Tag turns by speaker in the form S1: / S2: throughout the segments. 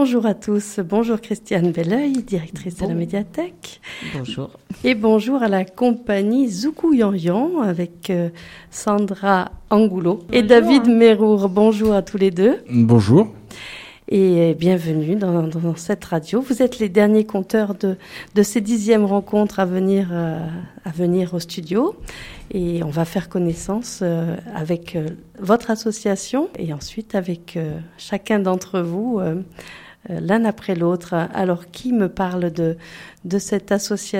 S1: Bonjour à tous, bonjour Christiane Belleuil, directrice de la médiathèque.
S2: Bonjour.
S1: Et bonjour à la compagnie Zoukou Yan avec Sandra Angoulot et David Mérour. Bonjour à tous les deux.
S3: Bonjour.
S1: Et bienvenue dans cette radio. Vous êtes les derniers compteurs de ces 10e rencontres à venir au studio. Et on va faire connaissance avec votre association et ensuite avec chacun d'entre vous, l'un après l'autre. Alors, qui me parle de cette association ?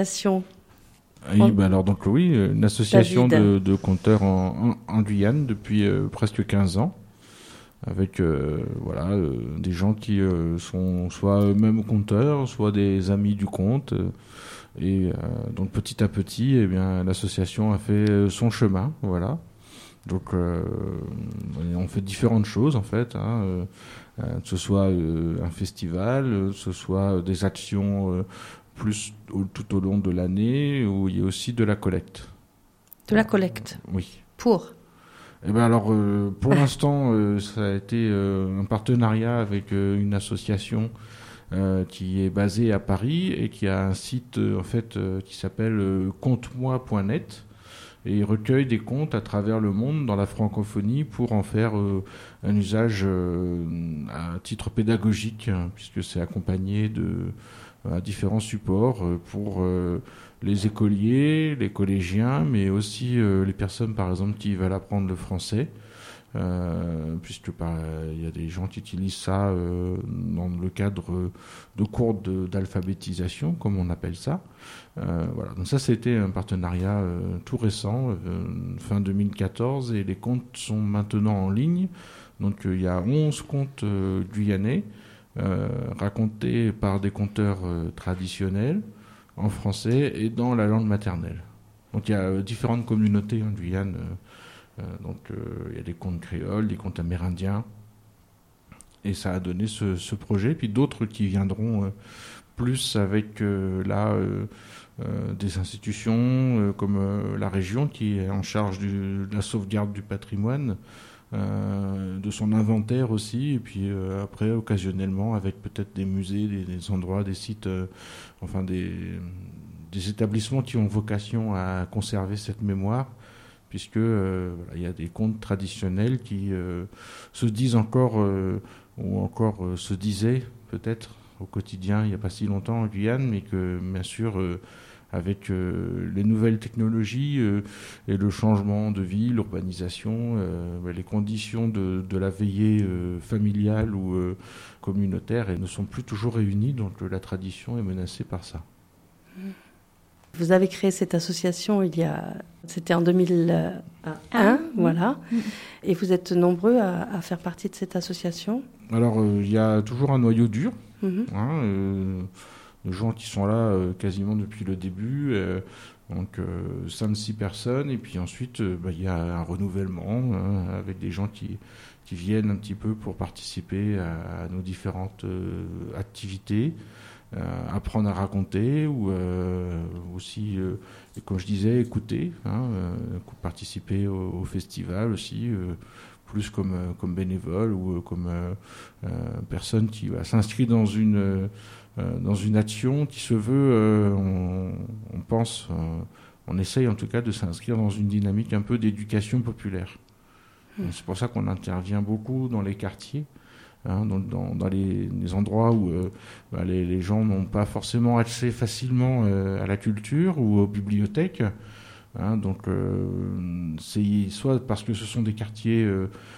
S3: Une association de compteurs en Guyane depuis presque 15 ans. Avec des gens qui sont soit eux-mêmes compteurs, soit des amis du compte. Donc petit à petit, l'association a fait son chemin. Voilà. Donc on fait différentes choses en fait. Que ce soit un festival, que ce soit des actions tout au long de l'année, où il y a aussi de la collecte.
S1: De la collecte ?
S3: Oui.
S1: Pour ?
S3: Pour l'instant, ça a été un partenariat avec une association qui est basée à Paris et qui a un site qui s'appelle comptemoi.net et il recueille des comptes à travers le monde dans la francophonie pour en faire un usage à titre pédagogique, puisque c'est accompagné de différents supports pour les écoliers, les collégiens, mais aussi les personnes, par exemple, qui veulent apprendre le français, puisque il y a des gens qui utilisent ça dans le cadre de cours d'alphabétisation, comme on appelle ça. Voilà. Donc ça, c'était un partenariat tout récent, fin 2014, et les comptes sont maintenant en ligne. Donc il y a 11 contes guyanais racontés par des conteurs traditionnels, en français et dans la langue maternelle. Donc il y a différentes communautés en Guyane. Il y a des contes créoles, des contes amérindiens. Et ça a donné ce projet. Puis d'autres qui viendront plus avec des institutions comme la région qui est en charge de la sauvegarde du patrimoine, de son inventaire aussi, et puis après occasionnellement avec peut-être des musées, des endroits, des sites, des établissements qui ont vocation à conserver cette mémoire, puisque il y a des contes traditionnels qui se disent encore ou encore se disaient peut-être au quotidien il n'y a pas si longtemps en Guyane, mais que bien sûr avec les nouvelles technologies et le changement de vie, l'urbanisation, les conditions de la veillée familiale ou communautaire ne sont plus toujours réunies, donc la tradition est menacée par ça.
S1: Vous avez créé cette association c'était en 2001, voilà. Et vous êtes nombreux à faire partie de cette association ?
S3: Alors, il y a toujours un noyau dur, de gens qui sont là quasiment depuis le début, donc 5-6 personnes, et puis ensuite il y a un renouvellement avec des gens qui viennent un petit peu pour participer à nos différentes activités, apprendre à raconter ou aussi, comme je disais, écouter, participer au festival aussi, plus comme bénévole ou comme personne qui s'inscrit dans une action qui se veut, on pense, on essaye en tout cas de s'inscrire dans une dynamique un peu d'éducation populaire. C'est pour ça qu'on intervient beaucoup dans les quartiers, dans les endroits où les gens n'ont pas forcément accès facilement à la culture ou aux bibliothèques. C'est soit parce que ce sont des quartiers,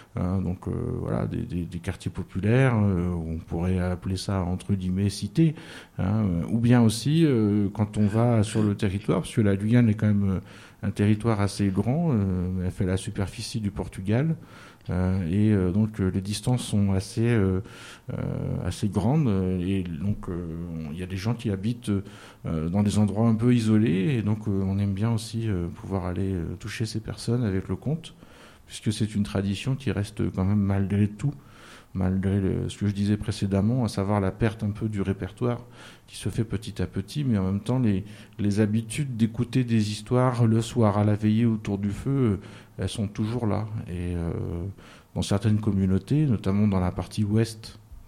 S3: des quartiers populaires, on pourrait appeler ça entre guillemets cités, ou bien aussi quand on va sur le territoire, parce que la Guyane est quand même un territoire assez grand, elle fait la superficie du Portugal, donc les distances sont assez grandes, et donc il y a des gens qui habitent dans des endroits un peu isolés, et donc on aime bien aussi pouvoir aller toucher ces personnes avec le conte, puisque c'est une tradition qui reste quand même malgré tout, malgré ce que je disais précédemment, à savoir la perte un peu du répertoire qui se fait petit à petit, mais en même temps les habitudes d'écouter des histoires le soir à la veillée autour du feu, elles sont toujours là. Et dans certaines communautés, notamment dans la partie ouest, qui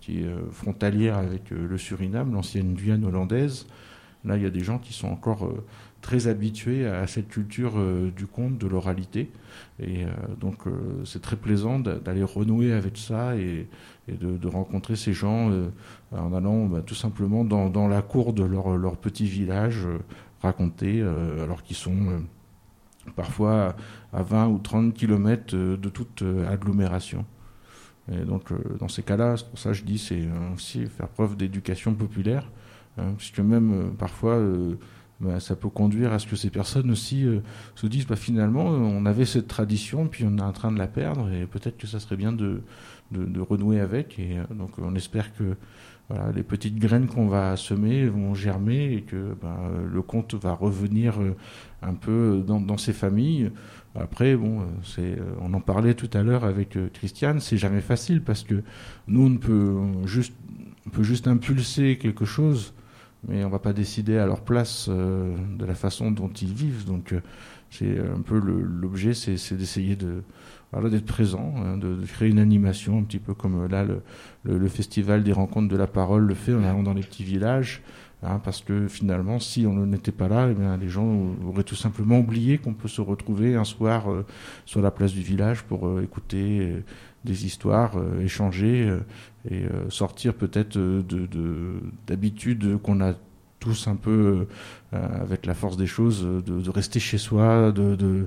S3: qui est frontalière avec le Suriname, l'ancienne Guyane hollandaise. Là, il y a des gens qui sont encore très habitués à cette culture du conte, de l'oralité. Et donc, c'est très plaisant d'aller renouer avec ça et de rencontrer ces gens en allant tout simplement dans la cour de leur petit village, raconter, alors qu'ils sont parfois à 20 ou 30 kilomètres de toute agglomération. Et donc, dans ces cas-là, c'est pour ça que je dis, c'est aussi faire preuve d'éducation populaire, puisque même parfois, ça peut conduire à ce que ces personnes aussi se disent, finalement, on avait cette tradition, puis on est en train de la perdre, et peut-être que ça serait bien de renouer avec. Et donc, on espère que les petites graines qu'on va semer vont germer et que le conte va revenir un peu dans ces familles. Après, on en parlait tout à l'heure avec Christiane, c'est jamais facile parce que nous, on peut juste impulser quelque chose, mais on ne va pas décider à leur place de la façon dont ils vivent. Donc, c'est un peu l'objet, c'est d'essayer d'être présent, de créer une animation, un petit peu comme là, le Festival des rencontres de la parole le fait en allant dans les petits villages. Parce que finalement, si on n'était pas là, les gens auraient tout simplement oublié qu'on peut se retrouver un soir sur la place du village pour écouter des histoires, échanger et sortir peut-être d'habitudes qu'on a tous un peu avec la force des choses, de rester chez soi, de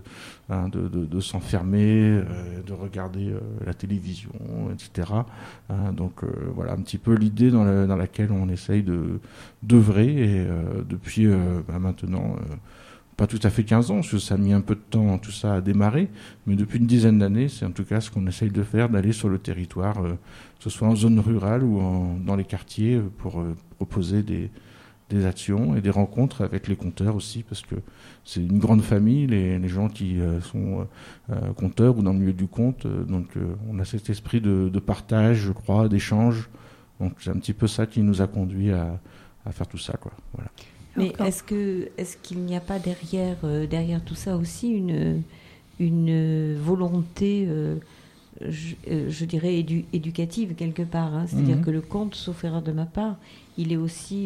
S3: s'enfermer, de regarder la télévision, etc. Donc voilà un petit peu l'idée dans laquelle on essaye d'œuvrer et depuis maintenant pas tout à fait 15 ans, parce que ça a mis un peu de temps tout ça à démarrer, mais depuis une dizaine d'années, c'est en tout cas ce qu'on essaye de faire, d'aller sur le territoire, que ce soit en zone rurale ou dans les quartiers, pour proposer des actions et des rencontres avec les conteurs aussi, parce que c'est une grande famille, les gens qui sont conteurs ou dans le milieu du conte, donc on a cet esprit de partage, je crois, d'échange, donc c'est un petit peu ça qui nous a conduit à faire tout ça, quoi. Voilà.
S2: Mais est-ce qu'il n'y a pas derrière tout ça aussi une volonté, je dirais, éducative quelque part, hein. C'est-à-dire que le conte, sauf erreur de ma part, il est aussi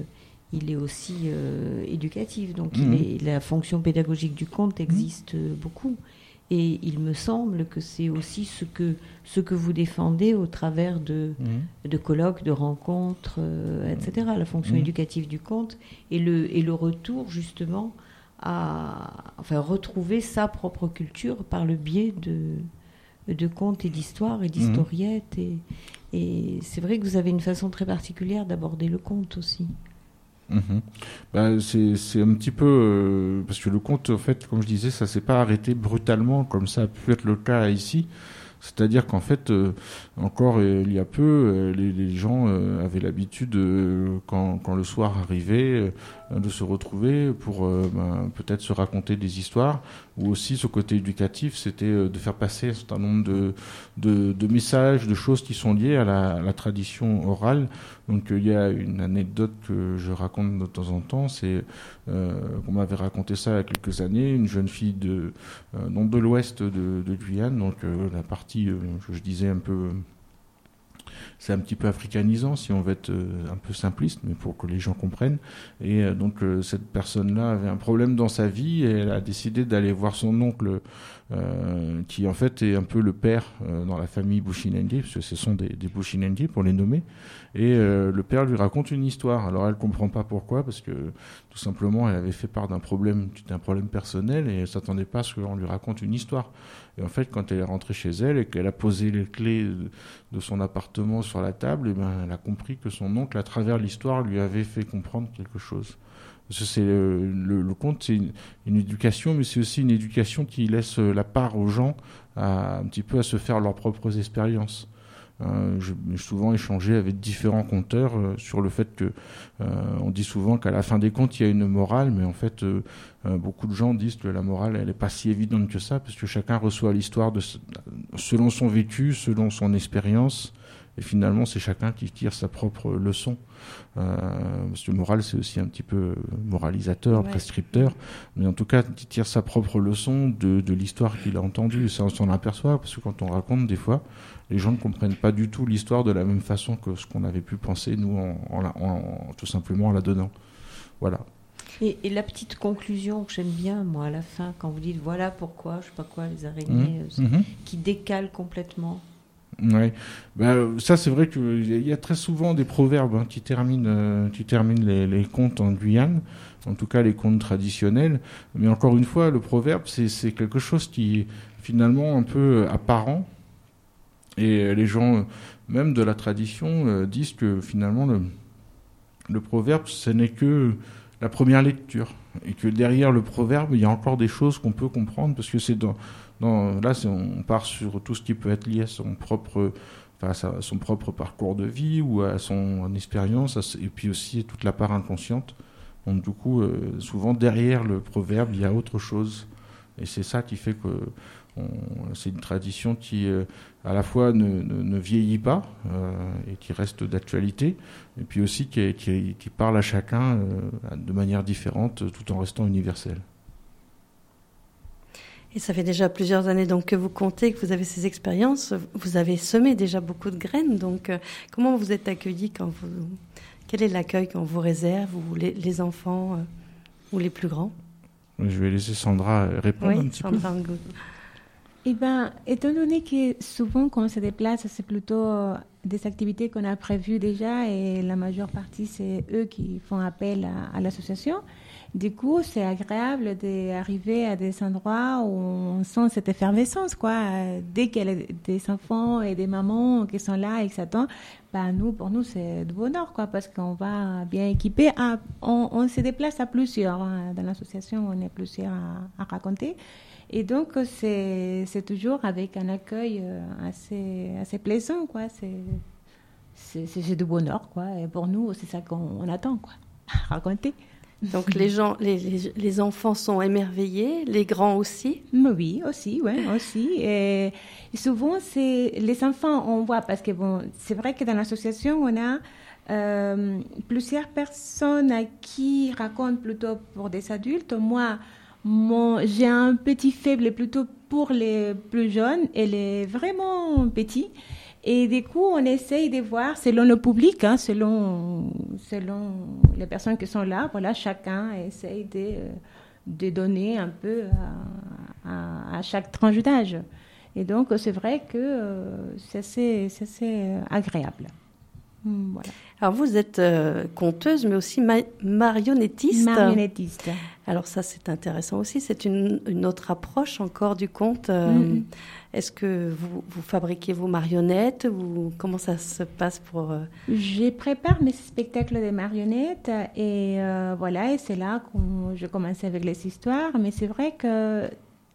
S2: éducatif. Donc la fonction pédagogique du conte existe beaucoup. Et il me semble que c'est aussi ce que vous défendez au travers de colloques, de rencontres, etc. La fonction éducative du conte et le retour justement à retrouver sa propre culture par le biais de contes et d'histoires et d'historiettes. Et c'est vrai que vous avez une façon très particulière d'aborder le conte aussi.
S3: C'est un petit peu parce que le conte, en fait, comme je disais, ça s'est pas arrêté brutalement comme ça a pu être le cas ici. C'est-à-dire qu'en fait, encore il y a peu, les gens avaient l'habitude, quand le soir arrivait, de se retrouver pour peut-être se raconter des histoires, ou aussi ce côté éducatif, c'était de faire passer un certain nombre de messages, de choses qui sont liées à la tradition orale. Donc il y a une anecdote que je raconte de temps en temps, c'est qu'on m'avait raconté ça il y a quelques années, une jeune fille de l'ouest de Guyane, donc la partie que je disais un peu, c'est un petit peu africanisant si on veut être un peu simpliste, mais pour que les gens comprennent. Et donc cette personne-là avait un problème dans sa vie et elle a décidé d'aller voir son oncle, qui en fait est un peu le père dans la famille Bushinengi, parce que ce sont des Bushinengi pour les nommer. Et le père lui raconte une histoire. Alors elle comprend pas pourquoi, parce que tout simplement elle avait fait part d'un problème personnel et elle s'attendait pas à ce qu'on lui raconte une histoire. Et en fait, quand elle est rentrée chez elle et qu'elle a posé les clés de son appartement sur la table, elle a compris que son oncle, à travers l'histoire, lui avait fait comprendre quelque chose. Parce que c'est le conte, c'est une éducation, mais c'est aussi une éducation qui laisse la part aux gens un petit peu à se faire leurs propres expériences. J'ai souvent échangé avec différents conteurs sur le fait que on dit souvent qu'à la fin des contes il y a une morale, mais en fait beaucoup de gens disent que la morale elle est pas si évidente que ça, parce que chacun reçoit l'histoire selon son vécu, selon son expérience, et finalement c'est chacun qui tire sa propre leçon. Parce que le moral c'est aussi un petit peu moralisateur, prescripteur, mais en tout cas qui tire sa propre leçon de l'histoire qu'il a entendue. Et ça on s'en aperçoit parce que quand on raconte des fois, les gens ne comprennent pas du tout l'histoire de la même façon que ce qu'on avait pu penser nous tout simplement en la donnant. Voilà.
S2: Et la petite conclusion que j'aime bien, moi, à la fin, quand vous dites voilà pourquoi, je sais pas quoi, les araignées, qui décalent complètement.
S3: Oui, ça c'est vrai qu'il y a très souvent des proverbes qui terminent les contes en Guyane, en tout cas les contes traditionnels. Mais encore une fois, le proverbe c'est quelque chose qui est finalement un peu apparent. Et les gens, même de la tradition, disent que finalement le proverbe, ce n'est que la première lecture. Et que derrière le proverbe, il y a encore des choses qu'on peut comprendre, parce que c'est on part sur tout ce qui peut être lié à son propre parcours de vie ou à son expérience, et puis aussi toute la part inconsciente. Donc du coup, souvent derrière le proverbe, il y a autre chose. Et c'est ça qui fait que c'est une tradition qui, à la fois, ne vieillit pas et qui reste d'actualité, et puis aussi qui parle à chacun de manière différente, tout en restant universelle.
S1: Et ça fait déjà plusieurs années donc, que vous comptez, que vous avez ces expériences. Vous avez semé déjà beaucoup de graines. Donc, comment vous êtes accueillis quel est l'accueil qu'on vous réserve, ou les enfants ou les plus grands?
S3: Je vais laisser Sandra répondre un petit peu.
S4: Eh bien, étant donné que souvent quand on se déplace, c'est plutôt des activités qu'on a prévues déjà et la majeure partie, c'est eux qui font appel à l'association. Du coup, c'est agréable d'arriver à des endroits où on sent cette effervescence, quoi. Dès qu'il y a des enfants et des mamans qui sont là et qui s'attendent, pour nous, c'est du bonheur, quoi, parce qu'on va bien équiper. On se déplace à plusieurs. Dans l'association, on est plusieurs à raconter. Et donc, c'est toujours avec un accueil assez plaisant, quoi. C'est du bonheur, quoi. Et pour nous, c'est ça qu'on attend, quoi. Raconter.
S1: Donc, les enfants sont émerveillés, les grands aussi?
S4: Oui, aussi. Et souvent, c'est les enfants, on voit, parce que c'est vrai que dans l'association, on a plusieurs personnes qui racontent plutôt pour des adultes. Moi, j'ai un petit faible plutôt pour les plus jeunes et les vraiment petits. Et du coup, on essaye de voir selon le public, selon les personnes qui sont là. Voilà, chacun essaye de donner un peu à chaque tranche d'âge. Et donc, c'est vrai que c'est assez agréable. Voilà.
S1: Alors, vous êtes conteuse, mais aussi marionnettiste.
S4: Marionnettiste.
S1: Alors ça, c'est intéressant aussi. C'est une autre approche encore du conte. Est-ce que vous fabriquez vos marionnettes, ou comment ça se passe pour...
S4: Je prépare mes spectacles de marionnettes et voilà, et c'est là que je commence avec les histoires. Mais c'est vrai que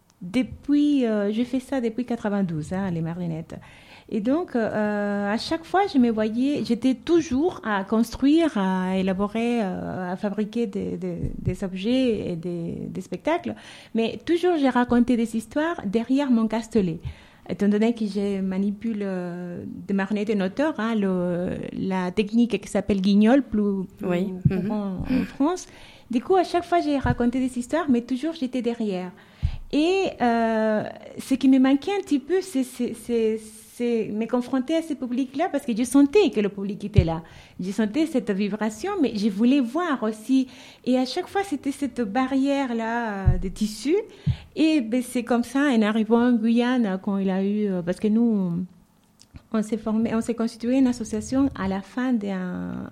S4: j'ai fait ça depuis 92, les marionnettes. Et donc, à chaque fois, j'étais toujours à construire, à élaborer, à fabriquer des objets et des spectacles. Mais toujours, j'ai raconté des histoires derrière mon castelet. Étant donné que je manipule des marionnettes et auteurs, la technique qui s'appelle guignol, plus en France. Du coup, à chaque fois, j'ai raconté des histoires, mais toujours, j'étais derrière. Et ce qui me manquait un petit peu, c'est me confronter à ce public-là, parce que je sentais que le public était là. Je sentais cette vibration, mais je voulais voir aussi. Et à chaque fois, c'était cette barrière-là de tissu. Et c'est comme ça, en arrivant en Guyane, quand il a eu... Parce que nous, on s'est constitué une association à la fin d'un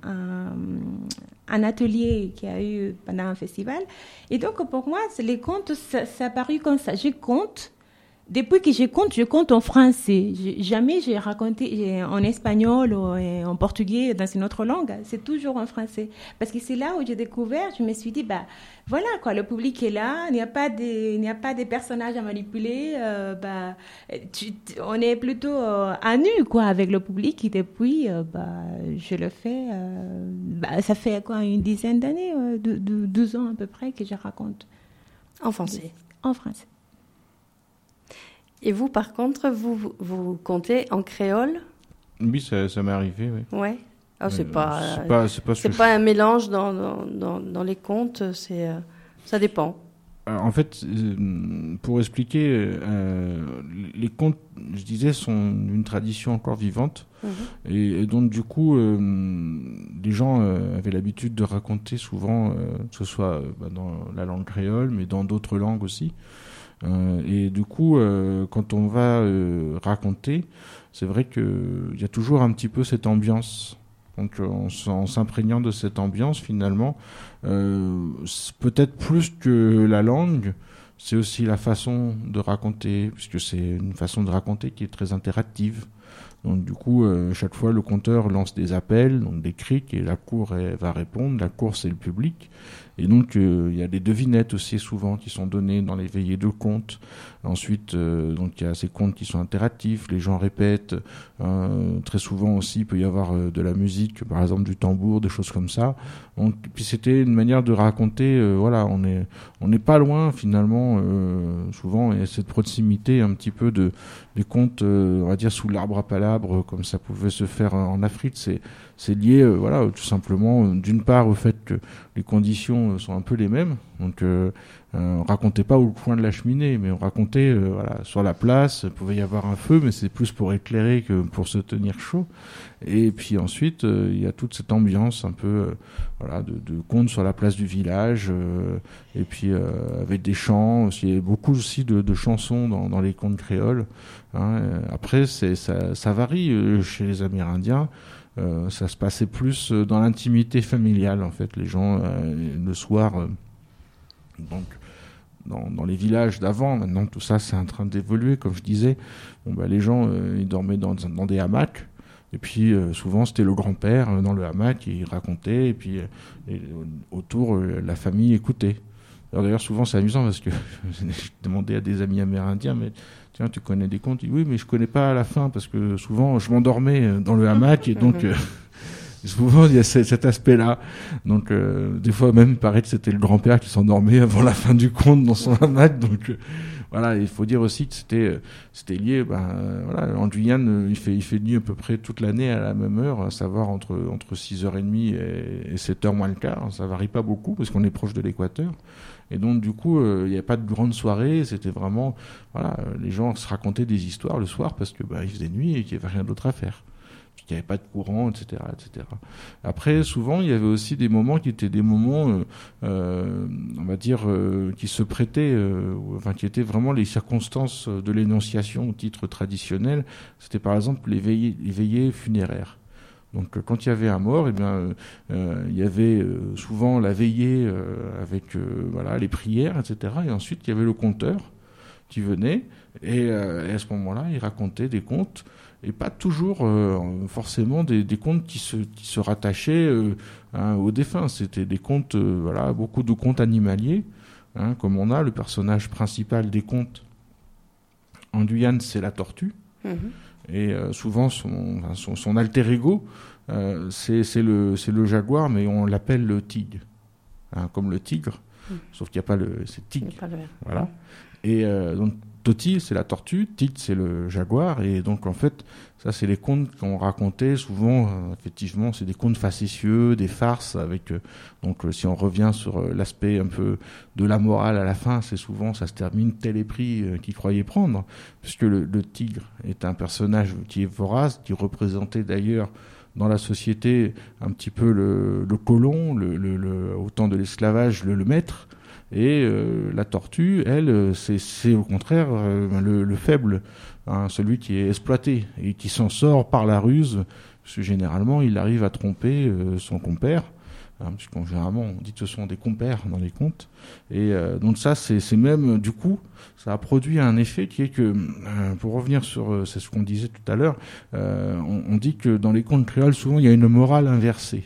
S4: atelier qu'il y a eu pendant un festival. Et donc, pour moi, les contes, ça a paru comme ça. Je compte. Depuis que je compte en français. Jamais j'ai raconté en espagnol ou en portugais, dans une autre langue. C'est toujours en français. Parce que c'est là où j'ai découvert, je me suis dit, voilà, quoi, le public est là, il n'y a pas des personnages à manipuler. On est plutôt à nu, quoi, avec le public. Et depuis, je le fais. Ça fait quoi, une dizaine d'années, 12 ans à peu près, que je raconte.
S1: En français.
S4: En français.
S1: Et vous, par contre, vous comptez en créole?
S3: Oui, ça m'est arrivé, oui.
S1: Ouais. Oh, c'est pas un mélange dans les contes, ça dépend.
S3: En fait, pour expliquer, les contes, je disais, sont une tradition encore vivante. Et donc, du coup, les gens avaient l'habitude de raconter souvent, que ce soit dans la langue créole, mais dans d'autres langues aussi. Et du coup, quand on va raconter, c'est vrai qu'il y a toujours un petit peu cette ambiance. Donc en s'imprégnant de cette ambiance, finalement, peut-être plus que la langue, c'est aussi la façon de raconter, puisque c'est une façon de raconter qui est très interactive. Donc du coup, chaque fois, le conteur lance des appels, donc des criques, et la cour va répondre. La cour, c'est le public. Et donc, il y a des devinettes aussi souvent qui sont données dans les veillées de contes. Ensuite, donc il y a ces contes qui sont interactifs, les gens répètent. Très souvent aussi, il peut y avoir de la musique, par exemple du tambour, des choses comme ça. Donc, puis c'était une manière de raconter. Voilà, on n'est pas loin finalement. Souvent, il y a cette proximité un petit peu des contes, on va dire sous l'arbre à palabres, comme ça pouvait se faire en Afrique. C'est lié, voilà, tout simplement, d'une part au fait que les conditions sont un peu les mêmes. Donc, on racontait pas au coin de la cheminée, mais on racontait, voilà, sur la place. Il pouvait y avoir un feu, mais c'est plus pour éclairer que pour se tenir chaud. Et puis ensuite, il y a toute cette ambiance un peu, voilà, de contes sur la place du village. Et puis avec des chants. Il y a beaucoup aussi de chansons dans les contes créoles. Hein. Après, ça varie chez les Amérindiens. Ça se passait plus dans l'intimité familiale, en fait. Les gens, le soir, donc dans les villages d'avant, maintenant tout ça c'est en train d'évoluer, comme je disais. Les gens, ils dormaient dans des hamacs. Et puis souvent c'était le grand-père dans le hamac, il racontait, et puis autour la famille écoutait. D'ailleurs souvent c'est amusant parce que j'ai demandé à des amis amérindiens, mais tiens, tu connais des contes? Oui, mais je connais pas à la fin parce que souvent je m'endormais dans le hamac, et donc souvent il y a cet aspect-là. Donc des fois même il paraît que c'était le grand-père qui s'endormait avant la fin du conte dans son hamac. Donc voilà, il faut dire aussi que c'était lié. Voilà, en Guyane, il fait nuit à peu près toute l'année à la même heure, à savoir entre 6h30 et 7h moins le quart. Ça varie pas beaucoup parce qu'on est proche de l'équateur. Et donc du coup, il n'y avait pas de grande soirée. C'était vraiment, voilà, les gens se racontaient des histoires le soir parce que il faisait nuit et qu'il n'y avait rien d'autre à faire. Il n'y avait pas de courant, etc., etc. Après, souvent, il y avait aussi des moments qui étaient des moments, on va dire, qui se prêtaient, qui étaient vraiment les circonstances de l'énonciation au titre traditionnel. C'était par exemple les veillées funéraires. Donc, quand il y avait un mort, il y avait souvent la veillée avec les prières, etc. Et ensuite, il y avait le conteur qui venait et à ce moment-là, il racontait des contes. Et pas toujours forcément des contes qui se rattachaient aux défunts. C'était des contes, beaucoup de contes animaliers, comme on a le personnage principal des contes. En Guyane, c'est la tortue. Et souvent, son alter ego, c'est le jaguar, mais on l'appelle le tigre, comme le tigre, sauf qu'il n'y a pas c'est tigre. Il n'y a pas le... Voilà. Et donc, Toti, c'est la tortue, Tit, c'est le jaguar, et donc en fait, ça c'est les contes qu'on racontait souvent, effectivement, c'est des contes facétieux, des farces, avec, donc si on revient sur l'aspect un peu de la morale à la fin, c'est souvent, ça se termine tel est pris qu'il croyait prendre, puisque le tigre est un personnage qui est vorace, qui représentait d'ailleurs dans la société un petit peu le colon, au temps de l'esclavage, le maître. Et la tortue, elle, c'est au contraire le faible, celui qui est exploité et qui s'en sort par la ruse, parce que généralement il arrive à tromper son compère, puisqu'on généralement on dit que ce sont des compères dans les contes. Et donc ça, c'est même du coup, ça a produit un effet qui est que, pour revenir sur c'est ce qu'on disait tout à l'heure, on dit que dans les contes créoles, souvent il y a une morale inversée,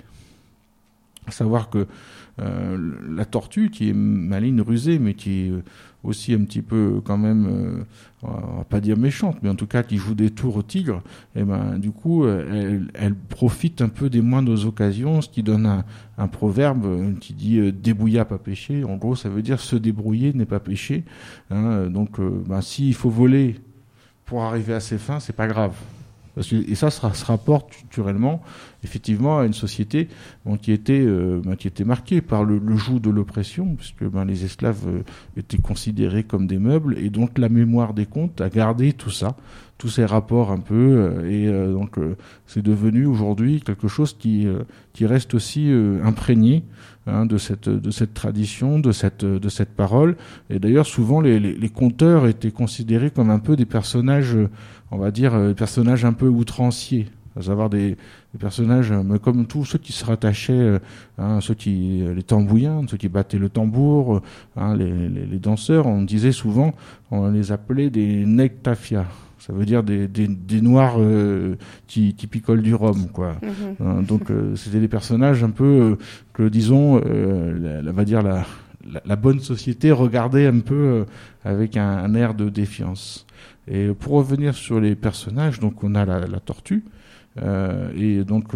S3: à savoir que la tortue, qui est maligne, rusée, mais qui est aussi un petit peu quand même, on va pas dire méchante, mais en tout cas qui joue des tours au tigre, et du coup elle profite un peu des moindres occasions, ce qui donne un proverbe qui dit débrouilla pas péché. En gros, ça veut dire se débrouiller n'est pas péché. Donc s'il faut voler pour arriver à ses fins, c'est pas grave. Et ça se rapporte culturellement, effectivement, à une société qui était marquée par le joug de l'oppression, puisque les esclaves étaient considérés comme des meubles, et donc la mémoire des contes a gardé tout ça, tous ces rapports un peu, donc c'est devenu aujourd'hui quelque chose qui reste aussi imprégné de cette tradition, de cette parole. Et d'ailleurs, souvent, les conteurs étaient considérés comme un peu des personnages, on va dire, personnages un peu outranciers. À savoir des personnages comme tous ceux qui se rattachaient, les tambouillins, ceux qui battaient le tambour, les danseurs. On disait souvent, on les appelait des nectafia. Ça veut dire des noirs qui picolent du rhum, quoi. Donc c'était des personnages un peu que, disons, la bonne société regardait un peu avec un air de défiance. Et pour revenir sur les personnages, donc on a la tortue. Et donc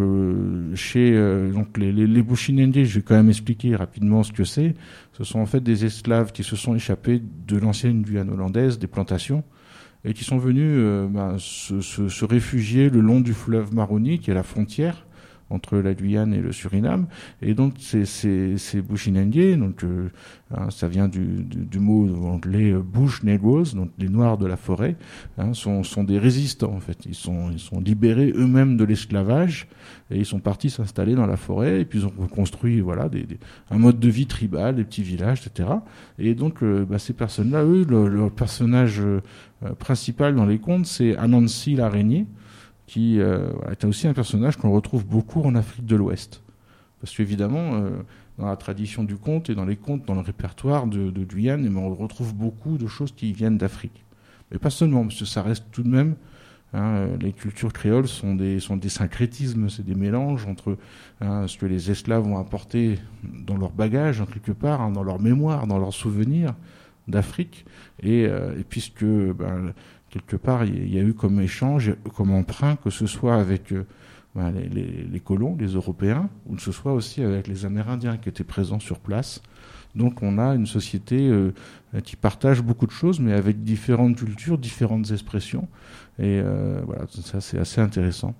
S3: les Bushinenji, je vais quand même expliquer rapidement ce que c'est. Ce sont en fait des esclaves qui se sont échappés de l'ancienne Guyane hollandaise, des plantations, et qui sont venus se réfugier le long du fleuve Maroni, qui est la frontière entre la Guyane et le Suriname. Et donc ces Bushinenji, donc ça vient du mot anglais bush negroes, donc les noirs de la forêt, sont des résistants en fait. Ils sont libérés eux-mêmes de l'esclavage et ils sont partis s'installer dans la forêt, et puis ils ont reconstruit un mode de vie tribal, des petits villages, etc. Et donc ces personnes-là, eux, leur personnage principal dans les contes, c'est Anansi l'araignée, qui est aussi un personnage qu'on retrouve beaucoup en Afrique de l'Ouest. Parce qu'évidemment, dans la tradition du conte et dans les contes, dans le répertoire de Guyane, on retrouve beaucoup de choses qui viennent d'Afrique. Mais pas seulement, parce que ça reste tout de même... les cultures créoles sont des syncrétismes, c'est des mélanges entre ce que les esclaves ont apporté dans leur bagage, quelque part, dans leur mémoire, dans leurs souvenirs d'Afrique, et puisque... quelque part, il y a eu comme échange, comme emprunt, que ce soit avec les colons, les Européens, ou que ce soit aussi avec les Amérindiens qui étaient présents sur place. Donc on a une société qui partage beaucoup de choses, mais avec différentes cultures, différentes expressions. Et voilà, ça c'est assez intéressant.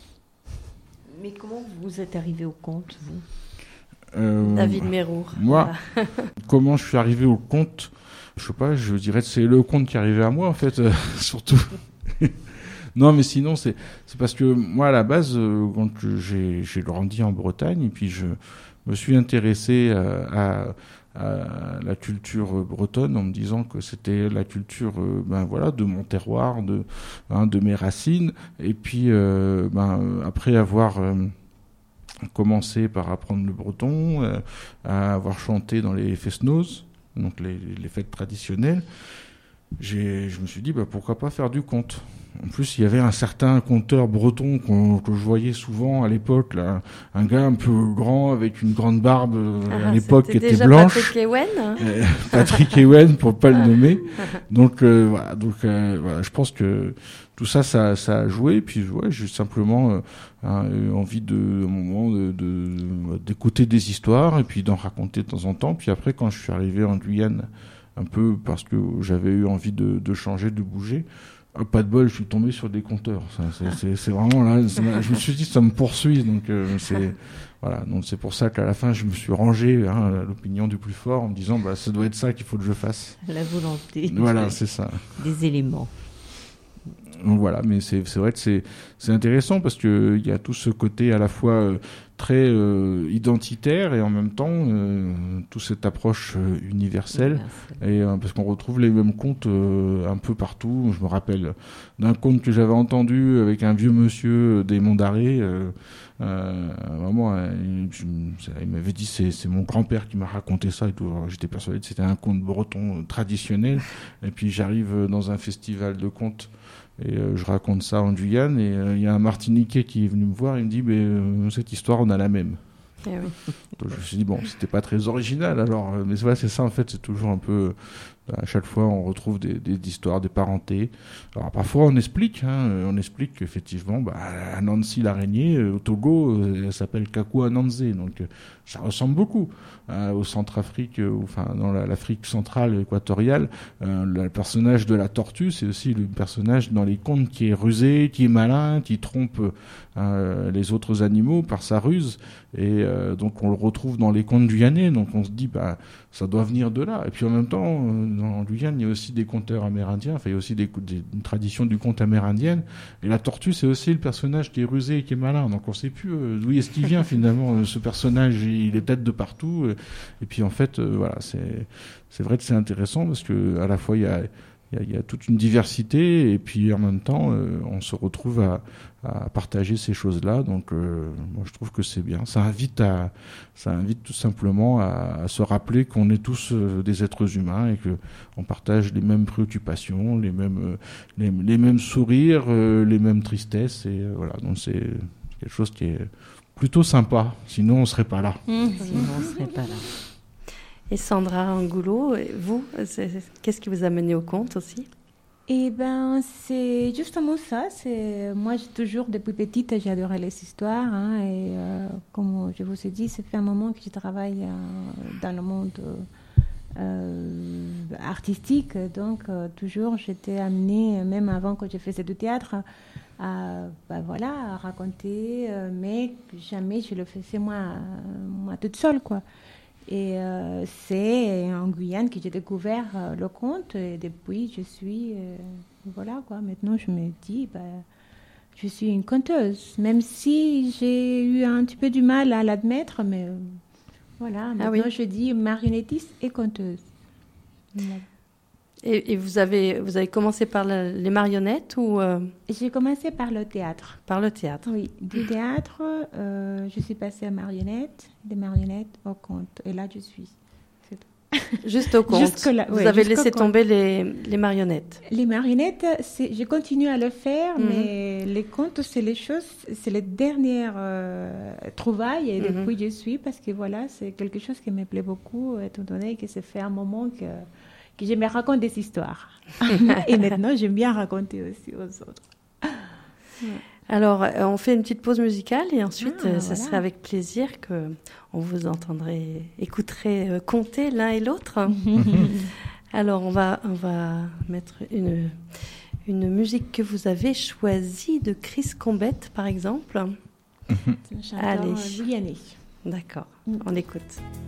S2: Mais comment vous êtes arrivé au conte, vous
S1: David Mérour.
S3: Moi, comment je suis arrivé au conte ? Je sais pas, je dirais que c'est le conte qui est arrivé à moi, en fait, surtout. Non, mais sinon, c'est parce que moi, à la base, quand j'ai grandi en Bretagne, et puis je me suis intéressé à la culture bretonne en me disant que c'était la culture de mon terroir, de mes racines. Et puis, après avoir... commencé par apprendre le breton, à avoir chanté dans les fest-noz, donc les fêtes traditionnelles, je me suis dit pourquoi pas faire du conte. En plus, il y avait un certain conteur breton que je voyais souvent à l'époque, là, un gars un peu grand avec une grande barbe à l'époque qui était blanche.
S1: Patrick Ewen.
S3: Patrick Ewen, pour pas le nommer. Donc voilà, je pense que tout ça a joué. Puis j'ai simplement eu envie d'écouter des histoires et puis d'en raconter de temps en temps. Puis après, quand je suis arrivé en Guyane, un peu parce que j'avais eu envie de changer, de bouger, pas de bol, je suis tombé sur des conteurs. C'est vraiment là. Je me suis dit, ça me poursuit. Donc voilà. Donc c'est pour ça qu'à la fin, je me suis rangé à l'opinion du plus fort en me disant, ça doit être ça qu'il faut que je fasse.
S2: La volonté.
S3: Voilà, c'est ça.
S2: Des éléments.
S3: Donc voilà, mais c'est vrai que c'est intéressant parce que il y a tout ce côté à la fois très identitaire et en même temps toute cette approche universelle. Et parce qu'on retrouve les mêmes contes un peu partout. Je me rappelle d'un conte que j'avais entendu avec un vieux monsieur des Monts d'Arrée. Vraiment, il m'avait dit c'est mon grand-père qui m'a raconté ça et tout. Alors, j'étais persuadé que c'était un conte breton traditionnel. Et puis j'arrive dans un festival de contes. Et je raconte ça en Guyane et il y a un Martiniquais qui est venu me voir et il me dit cette histoire on a la même.
S1: Eh oui.
S3: Donc je me suis dit c'était pas très original alors mais c'est ça en fait, c'est toujours un peu À chaque fois, on retrouve des histoires, des parentés. Alors parfois, on explique qu'effectivement, Anansi l'araignée, au Togo, elle s'appelle Kaku Ananse. Donc ça ressemble beaucoup au Centrafrique, dans l'Afrique centrale équatoriale. Le personnage de la tortue, c'est aussi le personnage dans les contes qui est rusé, qui est malin, qui trompe les autres animaux par sa ruse. Et donc on le retrouve dans les contes guyanais. Donc on se dit, ça doit venir de là. Et puis en même temps, en Guyane, il y a aussi des conteurs amérindiens. Enfin, il y a aussi une tradition du conte amérindienne. Et la tortue, c'est aussi le personnage qui est rusé et qui est malin. Donc on ne sait plus d'où est-ce qu'il vient finalement. Ce personnage, il est peut-être de partout. Et puis en fait, c'est vrai que c'est intéressant parce que à la fois il y a toute une diversité et puis en même temps, on se retrouve à partager ces choses-là. Donc, moi, je trouve que c'est bien. Ça invite tout simplement à se rappeler qu'on est tous des êtres humains et que on partage les mêmes préoccupations, les mêmes sourires, les mêmes tristesses. Et voilà. Donc, c'est quelque chose qui est plutôt sympa. Sinon, on serait pas là.
S2: Sinon, on serait pas là.
S1: Et Sandra Angulo, vous, qu'est-ce qui vous a mené au conte aussi?
S4: Eh ben, c'est justement ça. Moi, j'ai toujours, depuis petite, j'ai adoré les histoires. Et comme je vous ai dit, ça fait un moment que je travaille dans le monde artistique. Donc, toujours, j'étais amenée, même avant que je faisais du théâtre, à raconter. Mais jamais je le faisais moi toute seule, quoi. Et c'est en Guyane que j'ai découvert le conte et depuis je suis maintenant je me dis je suis une conteuse, même si j'ai eu un petit peu du mal à l'admettre, mais maintenant je dis marionnettiste et conteuse.
S1: Et vous avez commencé par les marionnettes ou
S4: J'ai commencé par le théâtre.
S1: Par le théâtre.
S4: Oui, du théâtre, je suis passée à marionnettes, des marionnettes au conte. Et là, je suis. C'est tout.
S1: Juste au conte. Vous avez laissé tomber les marionnettes. Les
S4: marionnettes, je continue à le faire, mais les contes, c'est les dernières trouvailles. Et depuis, je suis, parce que c'est quelque chose qui me plaît beaucoup, étant donné que ça fait un moment que je me raconte des histoires. Et maintenant, j'aime bien raconter aussi aux autres.
S1: Alors, on fait une petite pause musicale et ensuite, ça serait avec plaisir qu'on vous écouterait conter l'un et l'autre. Alors, on va mettre une musique que vous avez choisie de Chris Combette, par exemple.
S4: C'est un chanteur guyanais.
S1: D'accord, on écoute.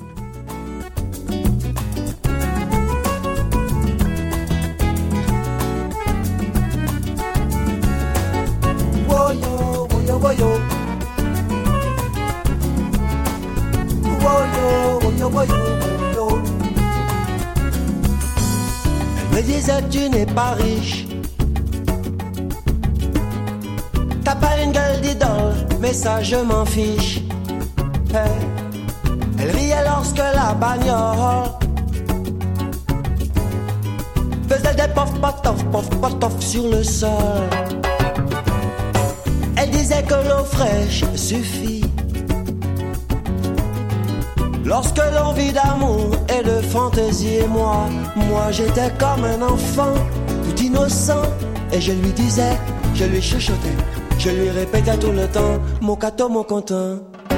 S5: Woyo, woyo, woyo. Woyo, woyo, woyo, woyo. Elle me disait tu n'es pas riche, t'as pas une gueule d'idole, mais ça je m'en fiche. Hey. Elle riait lorsque la bagnole faisait des pof sur le sol. Elle disait que l'eau fraîche suffit lorsque l'on vit d'amour et de fantaisie. Et moi j'étais comme un enfant tout innocent. Et je lui disais, je lui chuchotais, je lui répétais tout le temps: mon cato, mon content.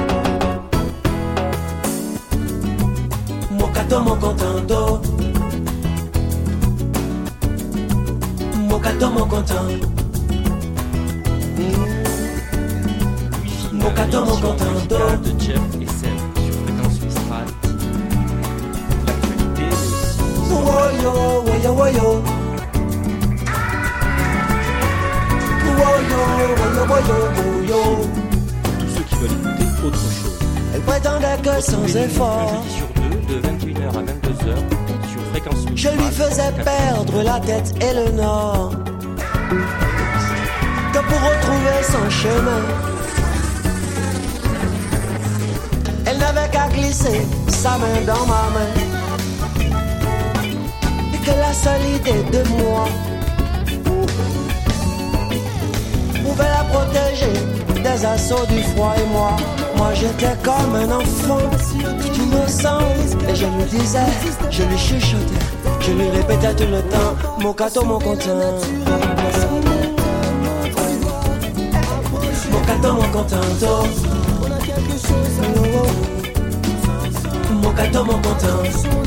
S5: Mon cato, mon contento. Mon cato, mon content. Mon cadeau, mon contento.
S6: De Jeff et Seb sur Fréquence Mistral. L'actualité aussi.
S5: Woyo, woyo, woyo. Woyo, woyo, woyo, woyo.
S6: Tous ceux qui veulent écouter autre chose.
S5: Elle prétendait que sans effort,
S6: un jeudi sur deux, de 21h à 22h, sur Fréquence Mistral.
S5: je lui faisais perdre la tête et le nord, que pour retrouver son chemin, elle n'avait qu'à glisser sa main dans ma main, et que la seule idée de moi pouvait la protéger des assauts du froid. Et moi j'étais comme un enfant innocent, et je lui disais, je lui chuchotais, Je lui répétais tout le temps, mon cadeau, mon content. Mon cadeau, mon content. Mon cadeau, mon content.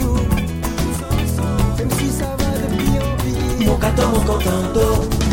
S5: Mon cadeau, mon content.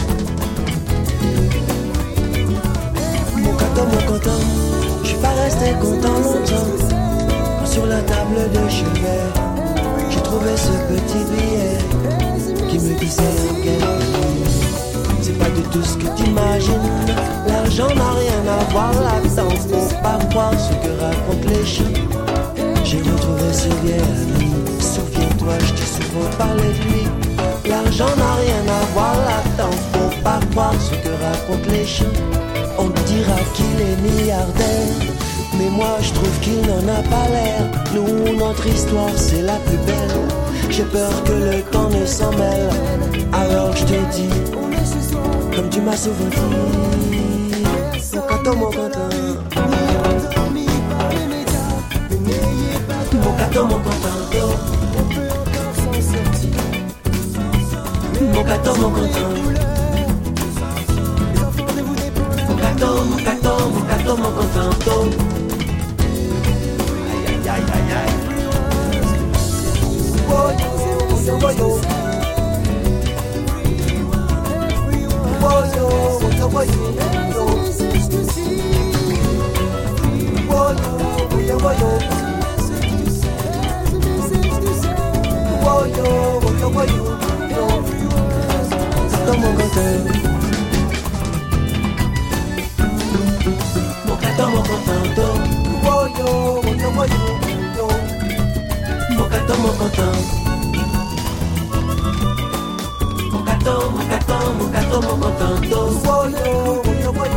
S5: Mon cadeau, mon content. Je suis pas resté content longtemps. Quand sur la table de chevet, j'ai trouvé ce petit billet qui me disait en quelques lignes: c'est pas du tout ce que t'imagines. L'argent n'a rien à voir là-dedans. Faut pas croire ce que racontent les gens. J'ai retrouvé ce vieil ami. Souviens-toi, je t'ai souvent parlé de lui. L'argent n'a rien à voir là-dedans. Faut pas croire ce que racontent les gens. On dira qu'il est milliardaire, mais moi je trouve qu'il n'en a pas l'air. Nous, notre histoire c'est la plus belle. J'ai peur que le temps ne s'en mêle. Alors je te dis, comme tu m'as souvent dit, mon cadeau, mon content. Mon cadeau, mon content. Mon cadeau, mon content. Mon cadeau, mon cadeau, mon cadeau, mon content. Aïe, aïe, aïe, aïe. Woyo, woyo. Woyo, woyo, woyo. Woyo, woyo, woyo. Woyo, woyo, woyo. Mon content. Mon cadeau, mon content. Woyo, woyo, woyo. Mon cadeau, mon content. Mon cadeau, mon cadeau, mon cadeau, mon content. Woyo, woyo, woyo.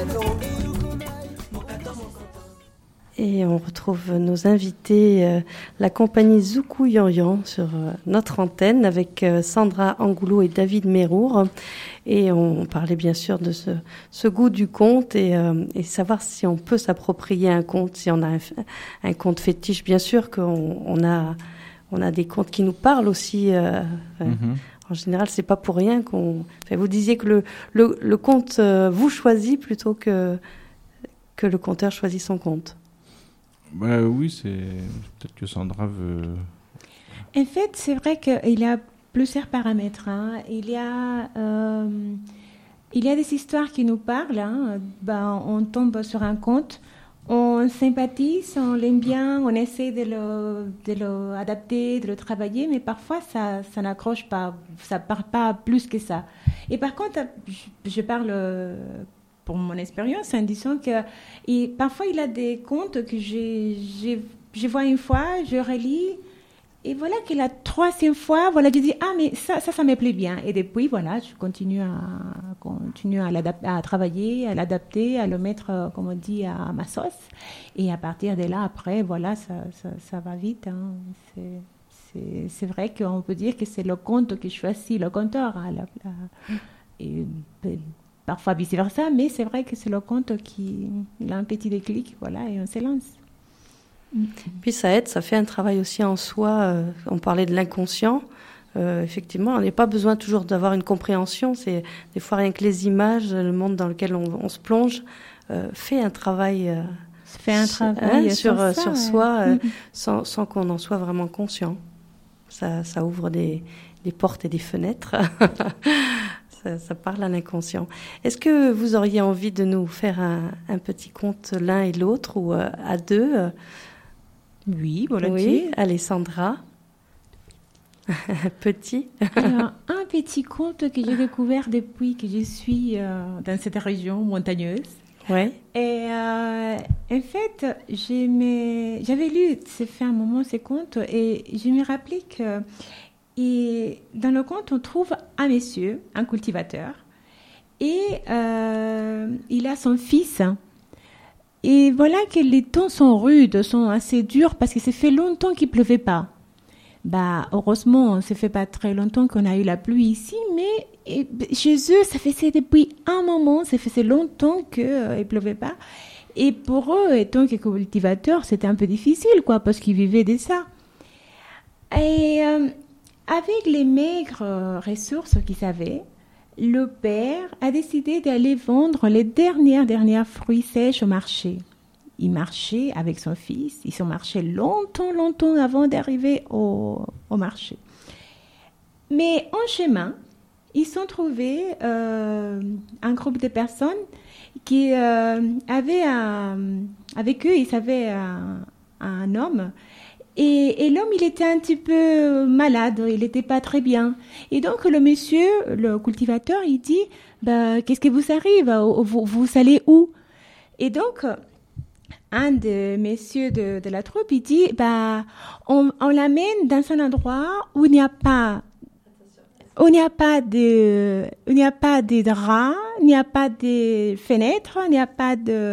S1: Et on retrouve nos invités, la compagnie Zoukou Yanyan sur notre antenne avec Sandra Angoulot et David Mérour. Et on parlait bien sûr de ce goût du conte et savoir si on peut s'approprier un conte, si on a un conte fétiche. Bien sûr qu'on a des contes qui nous parlent aussi. En général, c'est pas pour rien qu'on... Enfin, vous disiez que le conte vous choisit plutôt que le conteur choisit son conte.
S3: Bah oui, c'est peut-être que Sandra veut...
S4: En fait, c'est vrai qu'il y a plusieurs paramètres. Hein. Il y a des histoires qui nous parlent. Hein. Ben, on tombe sur un conte, on sympathise, on l'aime bien, on essaie de le adapter, de le travailler, mais parfois ça n'accroche pas, ça part pas plus que ça. Et par contre, je parle... pour mon expérience, en disant que parfois il y a des contes que je vois une fois, je relis, et voilà que la troisième fois, voilà, je dis mais ça me plaît bien. Et depuis, voilà, je continue à travailler, à l'adapter, à le mettre, comme on dit, à ma sauce. Et à partir de là, après, voilà, ça va vite. Hein. C'est vrai qu'on peut dire que c'est le conte qui choisit le conteur. Parfois vice-versa, mais c'est vrai que c'est le conte qui a un petit déclic, voilà, et on se lance.
S1: Puis ça aide, ça fait un travail aussi en soi. On parlait de l'inconscient. Effectivement, on n'a pas besoin toujours d'avoir une compréhension. C'est des fois rien que les images, le monde dans lequel on se plonge, fait un travail, sur soi, sans qu'on en soit vraiment conscient. Ça ouvre des portes et des fenêtres. Ça parle à l'inconscient. Est-ce que vous auriez envie de nous faire un petit conte l'un et l'autre ou à deux?
S4: Oui, volontiers.
S1: Oui, Alessandra. Petit.
S4: Alors, un petit conte que j'ai découvert depuis que je suis dans cette région montagneuse.
S1: Ouais.
S4: Et en fait, j'avais lu, ça fait un moment, ces contes, et je me rappelais que dans le conte, on trouve un monsieur, un cultivateur, et il a son fils. Et voilà que les temps sont rudes, sont assez durs, parce que ça fait longtemps qu'il ne pleuvait pas. Heureusement, ça ne fait pas très longtemps qu'on a eu la pluie ici, mais chez eux, ça faisait depuis un moment, ça faisait longtemps qu'il ne pleuvait pas. Et pour eux, étant que cultivateurs, c'était un peu difficile, parce qu'ils vivaient de ça. Et avec les maigres ressources qu'ils avaient, le père a décidé d'aller vendre les derniers fruits sèches au marché. Il marchait avec son fils, ils ont marché longtemps avant d'arriver au marché. Mais en chemin, ils ont trouvé un groupe de personnes qui avaient avec eux, ils avaient un homme. Et l'homme, il était un petit peu malade, il n'était pas très bien. Et donc, le monsieur, le cultivateur, il dit, qu'est-ce qui vous arrive? Vous allez où? Et donc, un des messieurs de la troupe, il dit, on l'amène dans un endroit où il n'y a pas de draps, il n'y a pas de fenêtres, il n'y a pas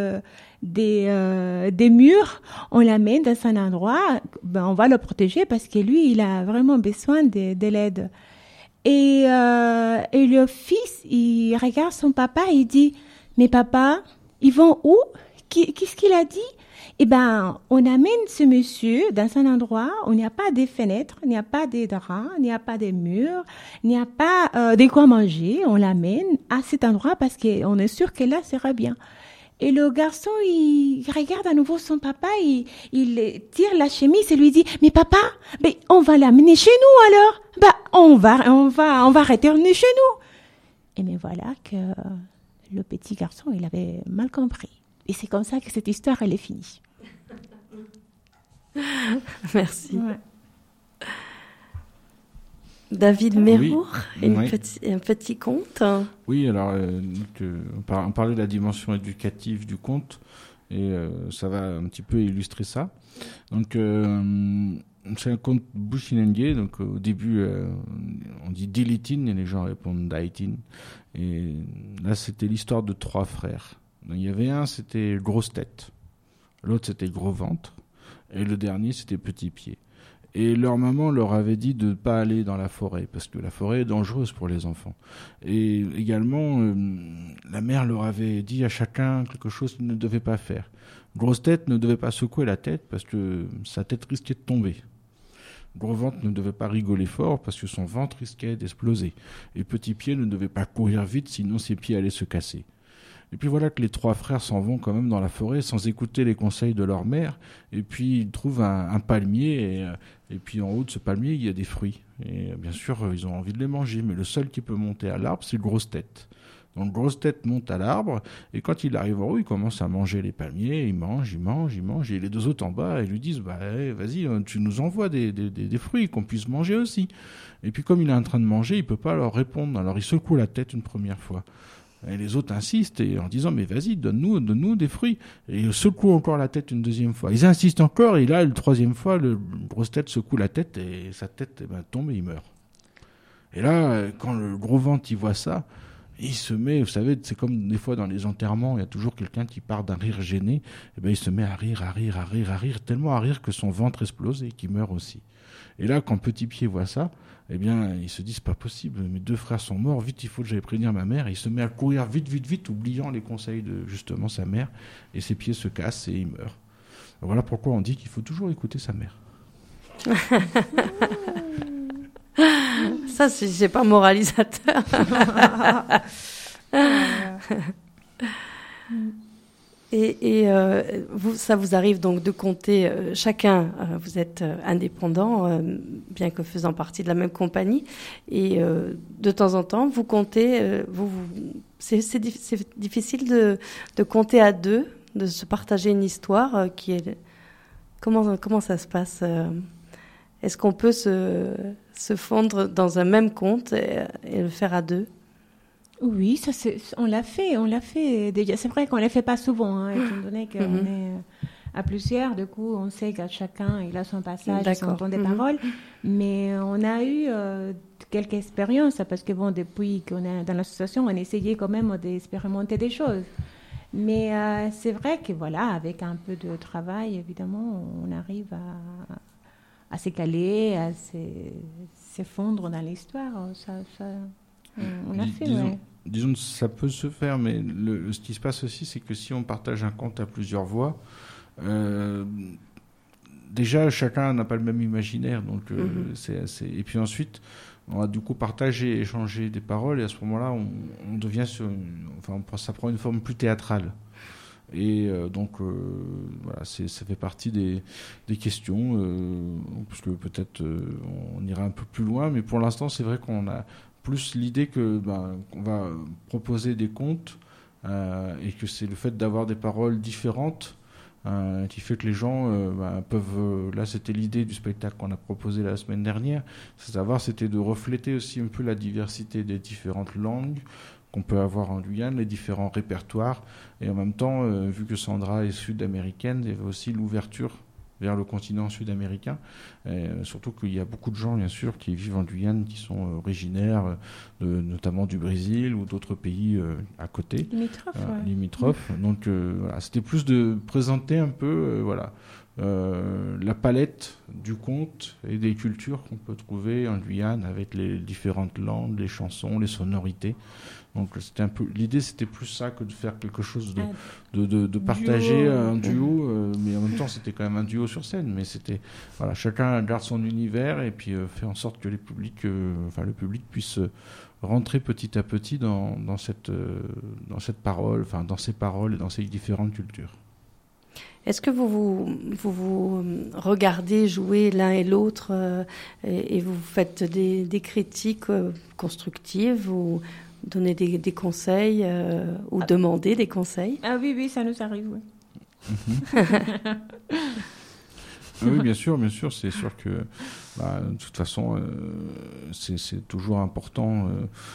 S4: des murs. On l'amène dans un endroit, on va le protéger parce que lui, il a vraiment besoin de l'aide. Et le fils, il regarde son papa et il dit, mais papa, ils vont où? Qu'est-ce qu'il a dit? On amène ce monsieur dans un endroit où il n'y a pas de fenêtres, il n'y a pas de draps, il n'y a pas de murs, il n'y a pas de quoi manger. On l'amène à cet endroit parce qu'on est sûr que là, ça sera bien. Et le garçon, il regarde à nouveau son papa, il tire la chemise et lui dit, mais papa, on va l'amener chez nous alors. On va retourner chez nous. Et mais voilà que le petit garçon, il avait mal compris. Et c'est comme ça que cette histoire, elle est finie.
S1: Merci.
S4: Ouais.
S1: David Mérour,
S3: Oui.
S1: un petit conte.
S3: Oui, alors on parlait de la dimension éducative du conte et ça va un petit peu illustrer ça. Donc c'est un conte Bushinenge, donc au début on dit Dilitin et les gens répondent Daitin. Et là c'était l'histoire de 3 frères. Donc, il y avait un, c'était grosse tête, l'autre c'était gros ventre et le dernier c'était petit pied. Et leur maman leur avait dit de ne pas aller dans la forêt, parce que la forêt est dangereuse pour les enfants. Et également, la mère leur avait dit à chacun quelque chose qu'ils ne devaient pas faire. Grosse tête ne devait pas secouer la tête, parce que sa tête risquait de tomber. Gros ventre ne devait pas rigoler fort, parce que son ventre risquait d'exploser. Et petit pied ne devait pas courir vite, sinon ses pieds allaient se casser. Et puis voilà que les 3 frères s'en vont quand même dans la forêt sans écouter les conseils de leur mère. Et puis ils trouvent un palmier et puis en haut de ce palmier il y a des fruits. Et bien sûr ils ont envie de les manger, mais le seul qui peut monter à l'arbre c'est le grosse tête. Donc grosse tête monte à l'arbre et quand il arrive en haut il commence à manger les palmiers, il mange et les 2 autres en bas ils lui disent vas-y tu nous envoies des fruits qu'on puisse manger aussi. Et puis comme il est en train de manger il peut pas leur répondre, alors il secoue la tête une première fois. Et les autres insistent en disant mais vas-y donne-nous des fruits. Et ils secouent encore la tête une deuxième fois. Ils insistent encore et là, la 3e fois, le grosse tête secoue la tête et sa tête tombe et il meurt. Et là, quand le gros ventre il voit ça, il se met, vous savez, c'est comme des fois dans les enterrements, il y a toujours quelqu'un qui part d'un rire gêné. Et il se met à rire, tellement à rire que son ventre explose et qu'il meurt aussi. Et là, quand Petit Pied voit ça, il se dit, c'est pas possible, mes 2 frères sont morts, vite, il faut que j'aille prévenir ma mère. Et il se met à courir vite, oubliant les conseils de justement sa mère. Et ses pieds se cassent et il meurt. Voilà pourquoi on dit qu'il faut toujours écouter sa mère.
S1: Ça, c'est pas moralisateur. Et ça vous arrive donc de compter, chacun, vous êtes indépendant, bien que faisant partie de la même compagnie, et de temps en temps, vous comptez, c'est difficile de compter à 2, de se partager une histoire qui est... Comment ça se passe Est-ce qu'on peut se fondre dans un même conte et le faire à 2?
S4: Oui, on l'a fait déjà. C'est vrai qu'on ne le fait pas souvent, étant donné qu'on est à plusieurs. Du coup, on sait que chacun il a son passage, son temps de parole. Mais on a eu quelques expériences, parce que depuis qu'on est dans l'association, on a essayé quand même d'expérimenter des choses. Mais c'est vrai que avec un peu de travail, évidemment, on arrive à se caler, à se fondre dans l'histoire. On a fait,
S3: disons que ça peut se faire, mais ce qui se passe aussi, c'est que si on partage un conte à plusieurs voix, déjà, chacun n'a pas le même imaginaire, donc et puis ensuite, on va du coup partager, échanger des paroles, et à ce moment-là, on devient ça prend une forme plus théâtrale. Et donc, voilà, ça fait partie des questions, parce que peut-être on ira un peu plus loin, mais pour l'instant, c'est vrai qu'on a plus l'idée qu'on va proposer des contes, et que c'est le fait d'avoir des paroles différentes qui fait que les gens peuvent... là, c'était l'idée du spectacle qu'on a proposé la semaine dernière, c'était de refléter aussi un peu la diversité des différentes langues qu'on peut avoir en Guyane, les différents répertoires, et en même temps, vu que Sandra est sud-américaine, il y avait aussi l'ouverture vers le continent sud-américain, surtout qu'il y a beaucoup de gens, bien sûr, qui vivent en Guyane, qui sont originaires notamment du Brésil ou d'autres pays à côté.
S4: Limitrophes.
S3: Donc, voilà, c'était plus de présenter un peu la palette du conte et des cultures qu'on peut trouver en Guyane avec les différentes langues, les chansons, les sonorités. Donc l'idée, c'était plus ça que de faire quelque chose de partager un duo, mais en même temps c'était quand même un duo sur scène, mais c'était chacun garde son univers et puis fait en sorte que le public puisse rentrer petit à petit dans cette parole, dans ces paroles et dans ces différentes cultures.
S1: Est-ce que vous regardez jouer l'un et l'autre et vous faites des critiques constructives ou donner des conseils ou demander des conseils?
S4: Ah oui, ça nous arrive, oui.
S3: Oui, bien sûr, c'est sûr que de toute façon, c'est toujours important.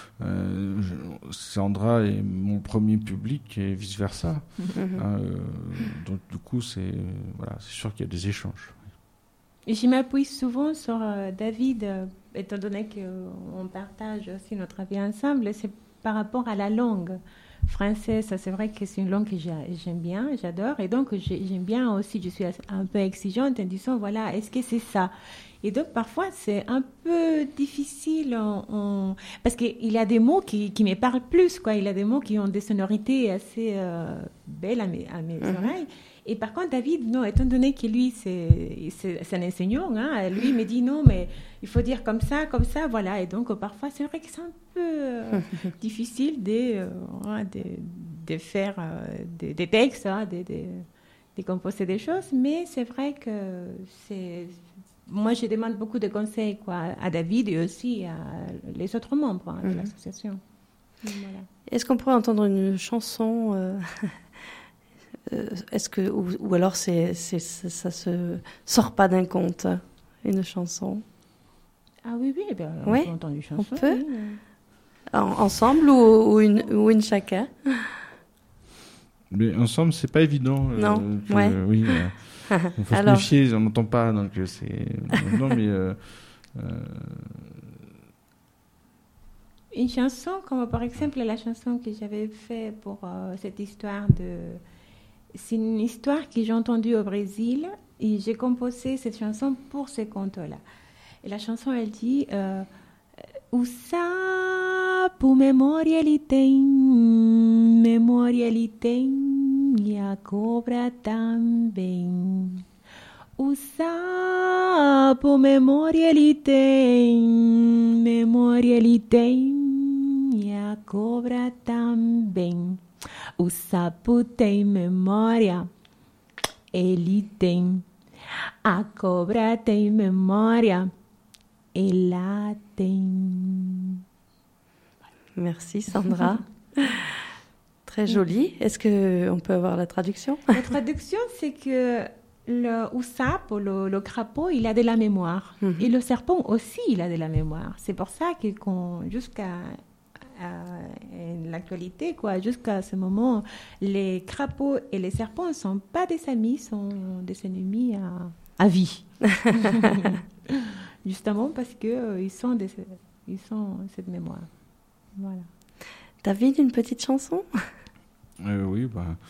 S3: Sandra est mon premier public et vice-versa. Donc du coup, c'est sûr qu'il y a des échanges.
S4: Et je m'appuie souvent sur David, étant donné qu'on partage aussi notre vie ensemble, c'est par rapport à la langue française. C'est vrai que c'est une langue que j'aime bien, j'adore, et donc j'aime bien aussi, je suis un peu exigeante en disant, voilà, est-ce que c'est ça? Et donc parfois c'est un peu difficile, parce qu'il y a des mots qui me parlent plus, quoi. Il y a des mots qui ont des sonorités assez belles à mes oreilles. Et par contre, David, non, étant donné que lui, c'est un enseignant, lui me dit non, mais il faut dire comme ça, voilà. Et donc, parfois, c'est vrai que c'est un peu difficile de faire des textes, de composer des choses, mais c'est vrai que moi, je demande beaucoup de conseils, quoi, à David et aussi à les autres membres de l'association. Voilà.
S1: Est-ce qu'on pourrait entendre une chanson est-ce que ou alors ça se sort pas d'un conte, une chanson?
S4: Ah oui, on peut entendre une chanson.
S1: On peut ensemble ou une chacun?
S3: Mais ensemble, c'est pas évident.
S1: Non.
S3: Oui. Il faut se méfier, on n'entend pas, donc c'est. Non, mais.
S4: Une chanson, comme par exemple la chanson que j'avais faite pour cette histoire c'est une histoire que j'ai entendue au Brésil et j'ai composé cette chanson pour ce conte-là. Et la chanson, elle dit O sapo memória ele tem e a cobra também. O sapo memória ele tem e a cobra também. O sapo tem memória, ele tem. A cobra tem memória, ela tem.
S1: Merci Sandra. Très joli. Est-ce qu'on peut avoir la traduction?
S4: La traduction, c'est que le sapo, le crapaud, il a de la mémoire. Et le serpent aussi, il a de la mémoire. C'est pour ça que jusqu'à l'actualité, jusqu'à ce moment, les crapauds et les serpents ne sont pas des amis, sont des ennemis à vie. Justement parce qu'ils sont cette mémoire. Voilà.
S1: David, une petite chanson?
S3: Oui,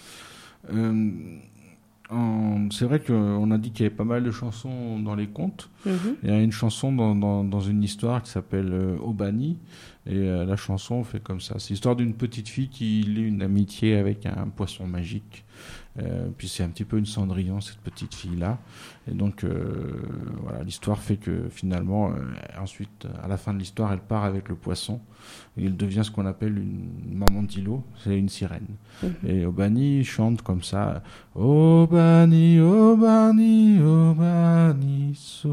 S3: c'est vrai qu'on a dit qu'il y avait pas mal de chansons dans les contes. Il y a une chanson dans une histoire qui s'appelle Obani, Et la chanson fait comme ça. C'est l'histoire d'une petite fille qui lie une amitié avec un poisson magique. Puis c'est un petit peu une Cendrillon, cette petite fille-là. Et donc, voilà, l'histoire fait que finalement, ensuite, à la fin de l'histoire, elle part avec le poisson. Et il devient ce qu'on appelle une maman d'îlot, c'est une sirène. Et Obani chante comme ça. Obani, Obani, Obani, so.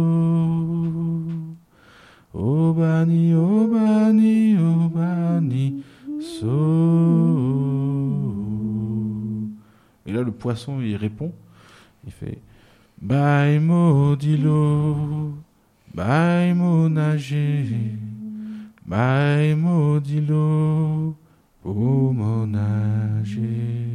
S3: Obani, Obani, Obani, so. Et là, le poisson, il répond. Il fait Bye mo dilo, bye mo nager, bye mo dilo, oh mo nager.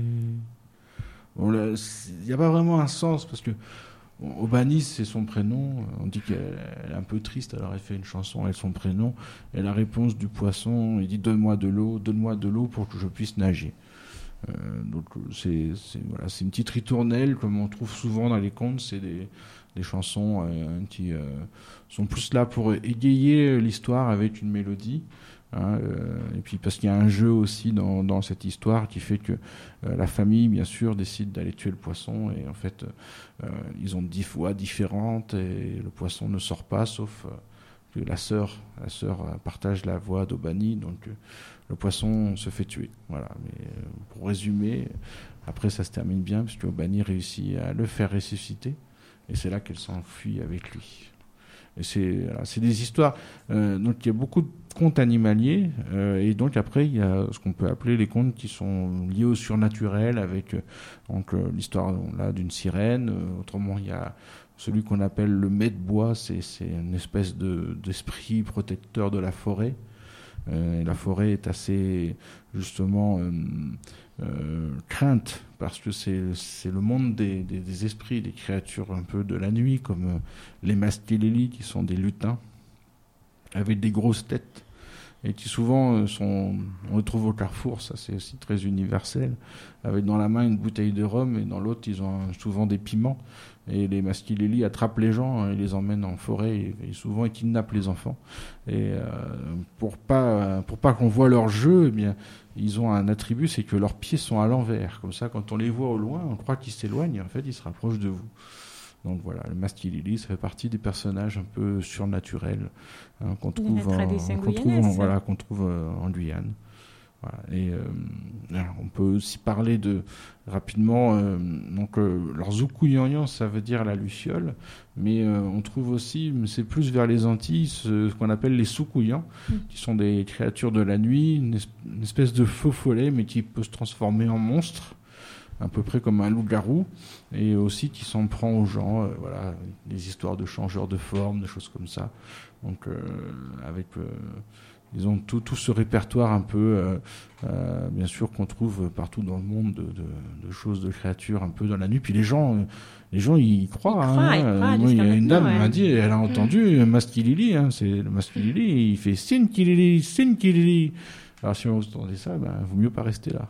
S3: Bon, il n'y a pas vraiment un sens parce que Obani, c'est son prénom. On dit qu'elle est un peu triste, alors elle fait une chanson avec son prénom. Et la réponse du poisson, il dit donne-moi de l'eau pour que je puisse nager. Donc c'est une petite ritournelle comme on trouve souvent dans les contes. C'est des chansons qui sont plus là pour égayer l'histoire avec une mélodie. Et puis parce qu'il y a un jeu aussi dans cette histoire qui fait que la famille bien sûr décide d'aller tuer le poisson et en fait ils ont 10 voix différentes et le poisson ne sort pas sauf que la sœur partage la voix d'Obani, donc le poisson se fait tuer. Voilà. Mais pour résumer, après ça se termine bien puisque Obani réussit à le faire ressusciter et c'est là qu'elle s'enfuit avec lui. Et c'est des histoires. Donc il y a beaucoup de contes animaliers et donc après il y a ce qu'on peut appeler les contes qui sont liés au surnaturel avec donc l'histoire là d'une sirène. Autrement il y a celui qu'on appelle le Mette-bois, c'est une espèce d'esprit protecteur de la forêt. Et la forêt est assez justement crainte parce que c'est le monde des esprits, des créatures un peu de la nuit comme les Masqueleli qui sont des lutins avec des grosses têtes et qui souvent on les trouve au carrefour, ça c'est aussi très universel, avec dans la main une bouteille de rhum et dans l'autre ils ont souvent des piments. Et les Masqueleli attrapent les gens et les emmènent en forêt et souvent ils kidnappent les enfants. Et pour pas qu'on voit leur jeu, eh bien, ils ont un attribut, c'est que leurs pieds sont à l'envers. Comme ça, quand on les voit au loin, on croit qu'ils s'éloignent et en fait ils se rapprochent de vous. Donc voilà, le Masqueleli, ça fait partie des personnages un peu surnaturels qu'on trouve en Guyane. Voilà. Et on peut aussi parler rapidement leur Zoukouyanyan, ça veut dire la luciole, mais on trouve aussi, c'est plus vers les Antilles, ce qu'on appelle les Soukouyans, qui sont des créatures de la nuit, une espèce de faux follet, mais qui peut se transformer en monstre, à peu près comme un loup-garou, et aussi qui s'en prend aux gens, voilà, des histoires de changeurs de forme, des choses comme ça. Donc avec ils ont tout ce répertoire un peu, bien sûr, qu'on trouve partout dans le monde de choses, de créatures un peu dans la nuit. Puis les gens y croient. Moi, il y a une dame qui m'a dit, elle a entendu Masqueleli, c'est le Masqueleli, il fait Sinkilili, Sinkilili. Alors si on entendait ça, vaut mieux pas rester là.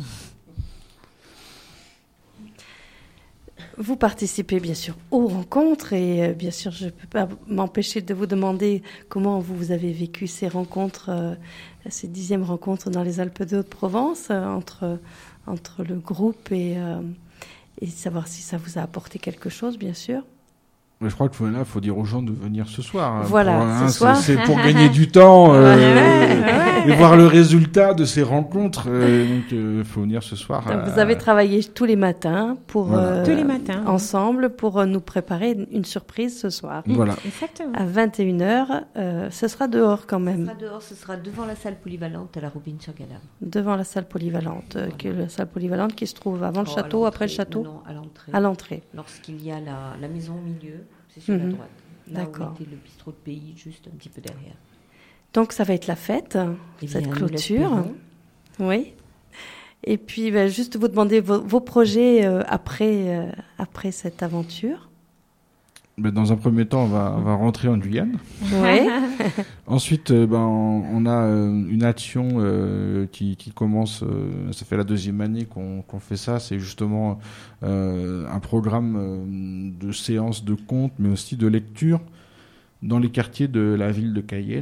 S1: Vous participez bien sûr aux rencontres et bien sûr je ne peux pas m'empêcher de vous demander comment vous avez vécu ces rencontres, ces 10e rencontres dans les Alpes de Haute-Provence entre le groupe et savoir si ça vous a apporté quelque chose bien sûr.
S3: Mais je crois qu'il faut dire aux gens de venir ce soir.
S1: Voilà, ce soir.
S3: C'est pour gagner du temps et voir le résultat de ces rencontres. Donc, il faut venir ce soir.
S1: Donc, vous avez travaillé tous les matins tous
S4: les matins
S1: ensemble pour nous préparer une surprise ce soir.
S3: Voilà.
S4: Exactement.
S1: À 21h, ce sera dehors quand même.
S2: Ce sera dehors, ce sera devant la salle polyvalente à la Roubine-sur-Galam.
S1: Devant la salle polyvalente, la salle polyvalente qui se trouve avant le château, après le château.
S2: Non, à l'entrée.
S1: À l'entrée.
S2: Lorsqu'il y a la maison au milieu. C'est sur la droite. Là
S1: D'accord.
S2: où était le bistrot de pays, juste un petit peu derrière.
S1: Donc ça va être la fête, cette clôture. Oui. Et puis juste vous demander vos projets après cette aventure.
S3: Dans un premier temps, on va rentrer en Guyane.
S1: Oui.
S3: Ensuite, on a une action qui commence. Ça fait la 2e année qu'on fait ça. C'est justement un programme de séances de contes, mais aussi de lecture dans les quartiers de la ville de Cayenne.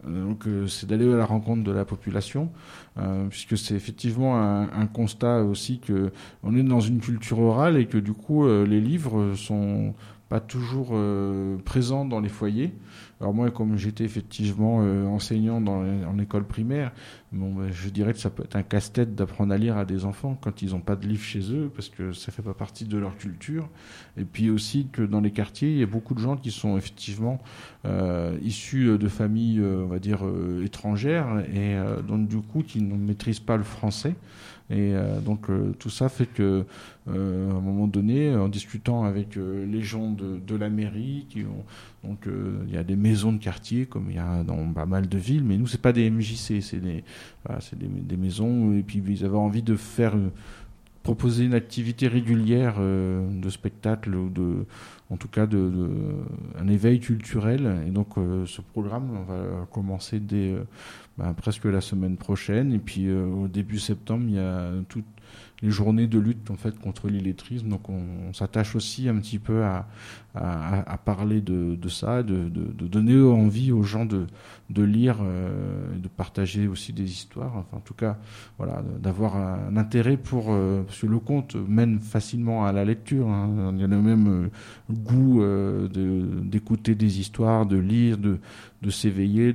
S3: Donc c'est d'aller à la rencontre de la population, puisque c'est effectivement un constat aussi que on est dans une culture orale et que du coup les livres sont pas toujours présents dans les foyers. Alors moi, comme j'étais effectivement enseignant en école primaire, je dirais que ça peut être un casse-tête d'apprendre à lire à des enfants quand ils n'ont pas de livres chez eux, parce que ça fait pas partie de leur culture. Et puis aussi que dans les quartiers, il y a beaucoup de gens qui sont effectivement issus de familles, on va dire, étrangères, et donc du coup qui ne maîtrisent pas le français. Et donc tout ça fait que à un moment donné, en discutant avec les gens de la mairie, il y a des maisons de quartier comme il y a dans pas mal de villes, mais nous c'est pas des MJC, c'est des maisons, et puis ils avaient envie de proposer une activité régulière de spectacle ou en tout cas un éveil culturel. Et donc ce programme va commencer dès presque la semaine prochaine. Et puis au début septembre, il y a toutes les journées de lutte en fait contre l'illettrisme. Donc on s'attache aussi un petit peu à parler de ça, de donner envie aux gens de lire, de partager aussi des histoires. Enfin, en tout cas, voilà, d'avoir un intérêt parce que le conte mène facilement à la lecture. Hein. Il y a le même goût d'écouter des histoires, de lire, de s'éveiller,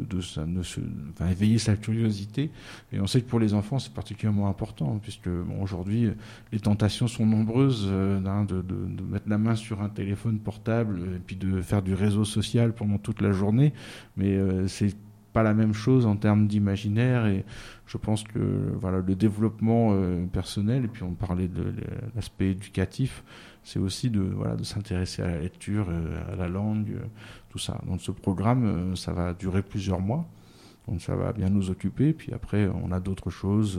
S3: éveiller sa curiosité. Et on sait que pour les enfants, c'est particulièrement important, puisque aujourd'hui, les tentations sont nombreuses de mettre la main sur un téléphone portable et puis de faire du réseau social pendant toute la journée. Mais c'est pas la même chose en termes d'imaginaire, et je pense que le développement personnel, et puis on parlait de l'aspect éducatif, c'est aussi de s'intéresser à la lecture, à la langue, tout ça. Donc ce programme, ça va durer plusieurs mois, donc ça va bien nous occuper. Puis après, on a d'autres choses,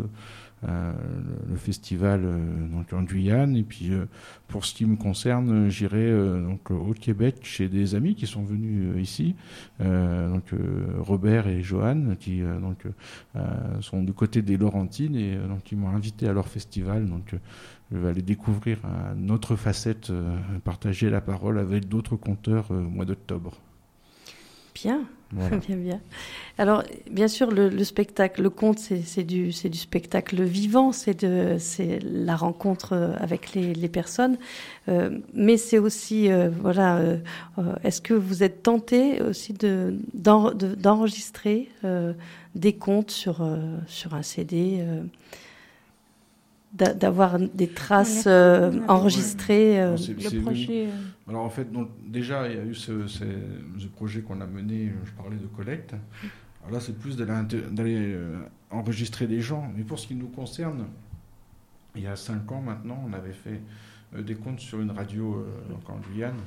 S3: le festival donc en Guyane, et puis pour ce qui me concerne, j'irai donc au Québec chez des amis qui sont venus ici, Robert et Johan, qui sont du côté des Laurentines, et donc ils m'ont invité à leur festival. Donc je vais aller découvrir une autre facette, partager la parole avec d'autres conteurs au mois d'octobre.
S1: Bien,
S3: voilà.
S1: bien. Alors, bien sûr, le spectacle, le conte, c'est du spectacle vivant, c'est la rencontre avec les personnes, mais c'est aussi, est-ce que vous êtes tenté aussi d'enregistrer des contes sur un CD, d'avoir des traces enregistrées.
S4: Le projet.
S3: Alors en fait, donc, déjà, il y a eu ce projet qu'on a mené, je parlais de collecte. Alors là, c'est plus d'aller enregistrer des gens. Mais pour ce qui nous concerne, il y a 5 ans maintenant, on avait fait des contes sur une radio en Guyane.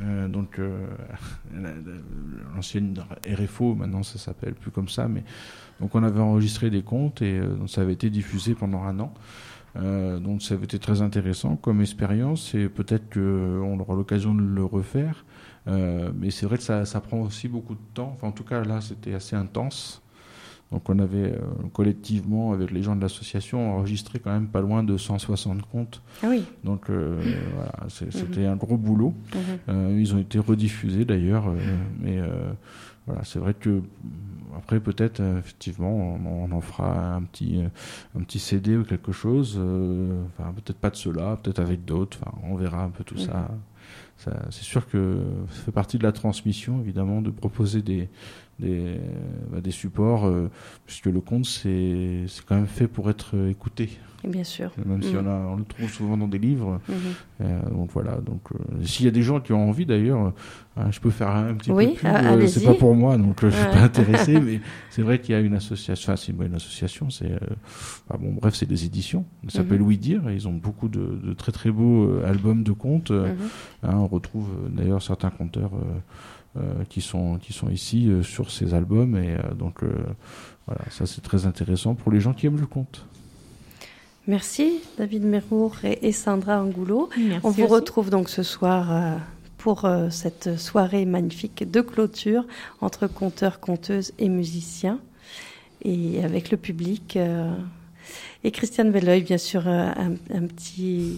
S3: L'ancienne RFO, maintenant ça s'appelle plus comme ça. Mais donc on avait enregistré des contes, et donc ça avait été diffusé pendant 1 an. Donc ça avait été très intéressant comme expérience, et peut-être qu'on aura l'occasion de le refaire, mais c'est vrai que ça prend aussi beaucoup de temps. Enfin, en tout cas là c'était assez intense, donc on avait collectivement avec les gens de l'association enregistré quand même pas loin de 160 contes.
S1: Ah oui.
S3: Donc c'était un gros boulot. Ils ont été rediffusés d'ailleurs, mais c'est vrai que après peut-être effectivement on en fera un petit CD ou quelque chose, peut-être pas de cela, peut-être avec d'autres, on verra un peu tout ça. C'est sûr que ça fait partie de la transmission, évidemment, de proposer des supports, puisque le conte c'est quand même fait pour être écouté.
S1: Bien sûr.
S3: Même si on le trouve souvent dans des livres. Donc voilà. Donc s'il y a des gens qui ont envie, d'ailleurs, je peux faire un petit peu de pub. C'est pas pour moi, donc je suis pas intéressé. Mais c'est vrai qu'il y a une association. Enfin, c'est une association. Bref, c'est des éditions. Ça s'appelle Oui Dire. Et ils ont beaucoup de très très beaux albums de contes. On retrouve d'ailleurs certains conteurs qui sont ici sur ces albums. Et ça c'est très intéressant pour les gens qui aiment le conte.
S1: Merci David Merour et Sandra Angoulot.
S4: Merci.
S1: On vous retrouve donc ce soir pour cette soirée magnifique de clôture entre conteurs, conteuses et musiciens, et avec le public. Et Christiane Belleuil, bien sûr, un petit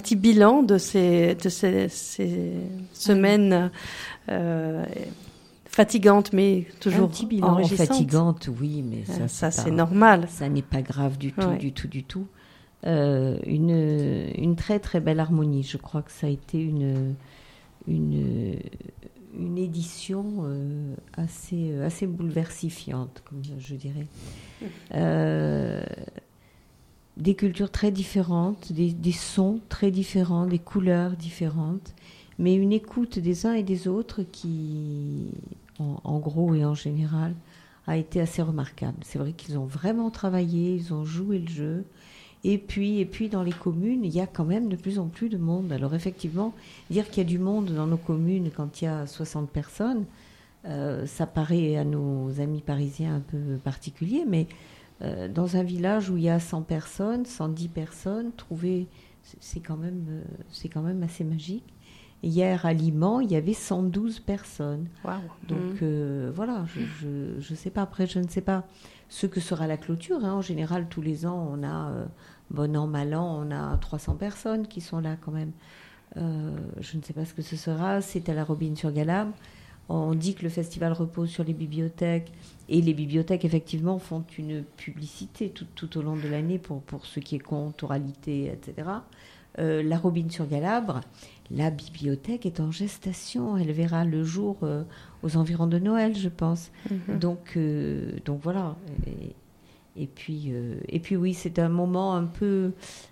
S1: bilan de ces semaines fatigante, mais toujours
S2: un petit bilan
S1: enrichissante.
S2: Fatigante, oui, mais
S1: ça c'est normal.
S2: Ça n'est pas grave du tout. Une très très belle harmonie. Je crois que ça a été une édition assez bouleversifiante, comme je dirais. Des cultures très différentes, des sons très différents, des couleurs différentes, mais une écoute des uns et des autres qui, en gros et en général, a été assez remarquable. C'est vrai qu'ils ont vraiment travaillé, ils ont joué le jeu. Et puis dans les communes, il y a quand même de plus en plus de monde. Alors effectivement, dire qu'il y a du monde dans nos communes quand il y a 60 personnes, ça paraît à nos amis parisiens un peu particulier, mais dans un village où il y a 100 personnes, 110 personnes, c'est quand même assez magique. Hier, à Liman, il y avait 112 personnes.
S1: Wow.
S2: Donc, voilà, je ne sais pas. Après, je ne sais pas ce que sera la clôture. En général, tous les ans, on a, bon an, mal an, on a 300 personnes qui sont là quand même. Je ne sais pas ce que ce sera. C'est à la Robine-sur-Galabre. On dit que le festival repose sur les bibliothèques. Et les bibliothèques, effectivement, font une publicité tout au long de l'année pour ce qui est conte, oralité, etc. La Robine-sur-Galabre, la bibliothèque est en gestation. Elle verra le jour aux environs de Noël, je pense. Donc voilà. Et puis oui, c'est un moment un peu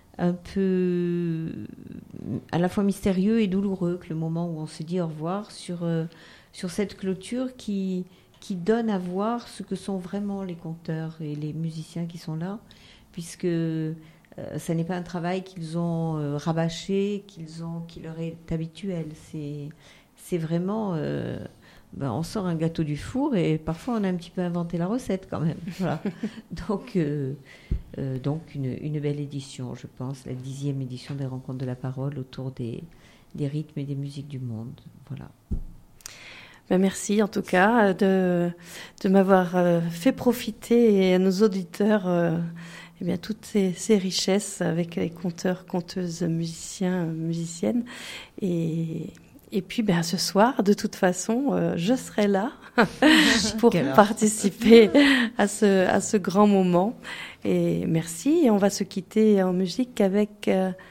S2: à la fois mystérieux et douloureux, que le moment où on se dit au revoir sur cette clôture qui donne à voir ce que sont vraiment les conteurs et les musiciens qui sont là, puisque ça n'est pas un travail qu'ils ont rabâché, qui leur est habituel. C'est vraiment... on sort un gâteau du four et parfois on a un petit peu inventé la recette quand même. Voilà. Donc une belle édition, je pense, la 10e édition des Rencontres de la Parole autour des rythmes et des musiques du monde. Voilà.
S1: Merci en tout cas de m'avoir fait profiter et à nos auditeurs toutes ces richesses avec les conteurs, conteuses, musiciens, musiciennes. Et puis ce soir, de toute façon, je serai là pour participer à ce grand moment. Et merci. Et on va se quitter en musique avec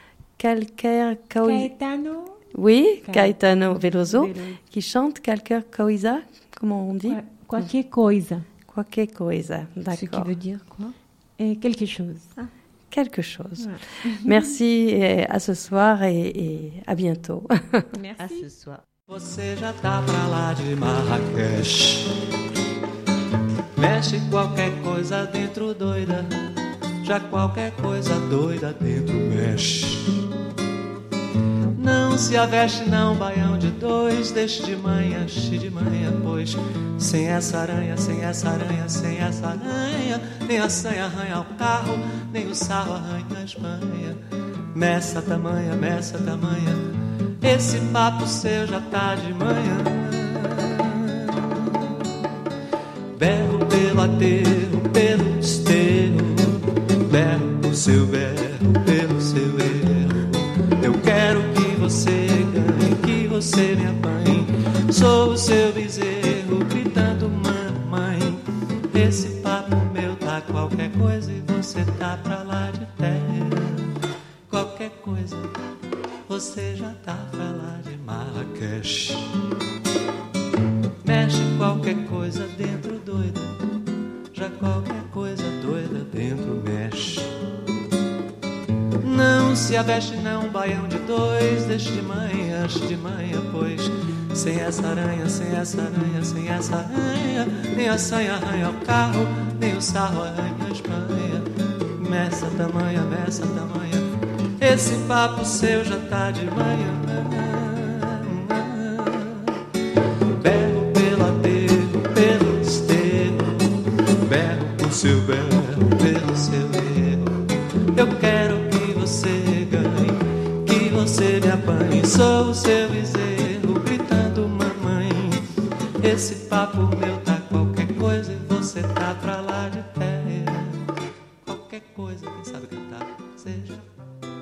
S4: Caetano.
S1: Oui, Caetano Veloso, qui chante Qualquer Coisa, comment on dit?
S4: Qualquer coisa.
S1: Qualquer coisa, d'accord.
S2: Ce qui veut dire quoi?
S4: Quelque chose.
S1: Quelque chose. Ouais. Merci et à ce soir et à bientôt.
S2: Merci. À ce soir.
S5: Você já tá pra lá de Marrakech. Mexe qualquer coisa dentro doida. Já qualquer coisa doida dentro mexe. Não se aveste não, baião de dois. Deixe de manhã, pois sem essa aranha, sem essa aranha, sem essa aranha, nem a sanha arranha o carro, nem o sarro arranha a Espanha. Meça tamanha, esse papo seu já tá de manhã. Berro pelo aterro, pelo desterro, berro por seu berro, pelo seu erro. Eu quero que você ganhe, que você me apanhe. Sou o seu bezerro gritando mamãe. Esse papo meu tá qualquer coisa e você tá pra lá de terra. Qualquer coisa, você já tá pra lá de Marrakech. Mexe qualquer coisa dentro doida. Já qualquer coisa doida dentro mexe. Não se aveste não, baião de dois. Deixe de manhã, pois sem essa aranha, sem essa aranha, sem essa aranha, nem a sanha arranha o carro, nem o sarro arranha a Espanha. Meça tamanha, esse papo seu já tá de manhã. Berro pelo aterro, pelo desterro, berro por seu berro, pelo seu erro. Eu quero que você ganhe, que você me apanhe. Sou o seu bezerro gritando mamãe. Esse papo meu tá qualquer coisa e você tá pra lá de terra. Qualquer coisa, quem sabe cantar, seja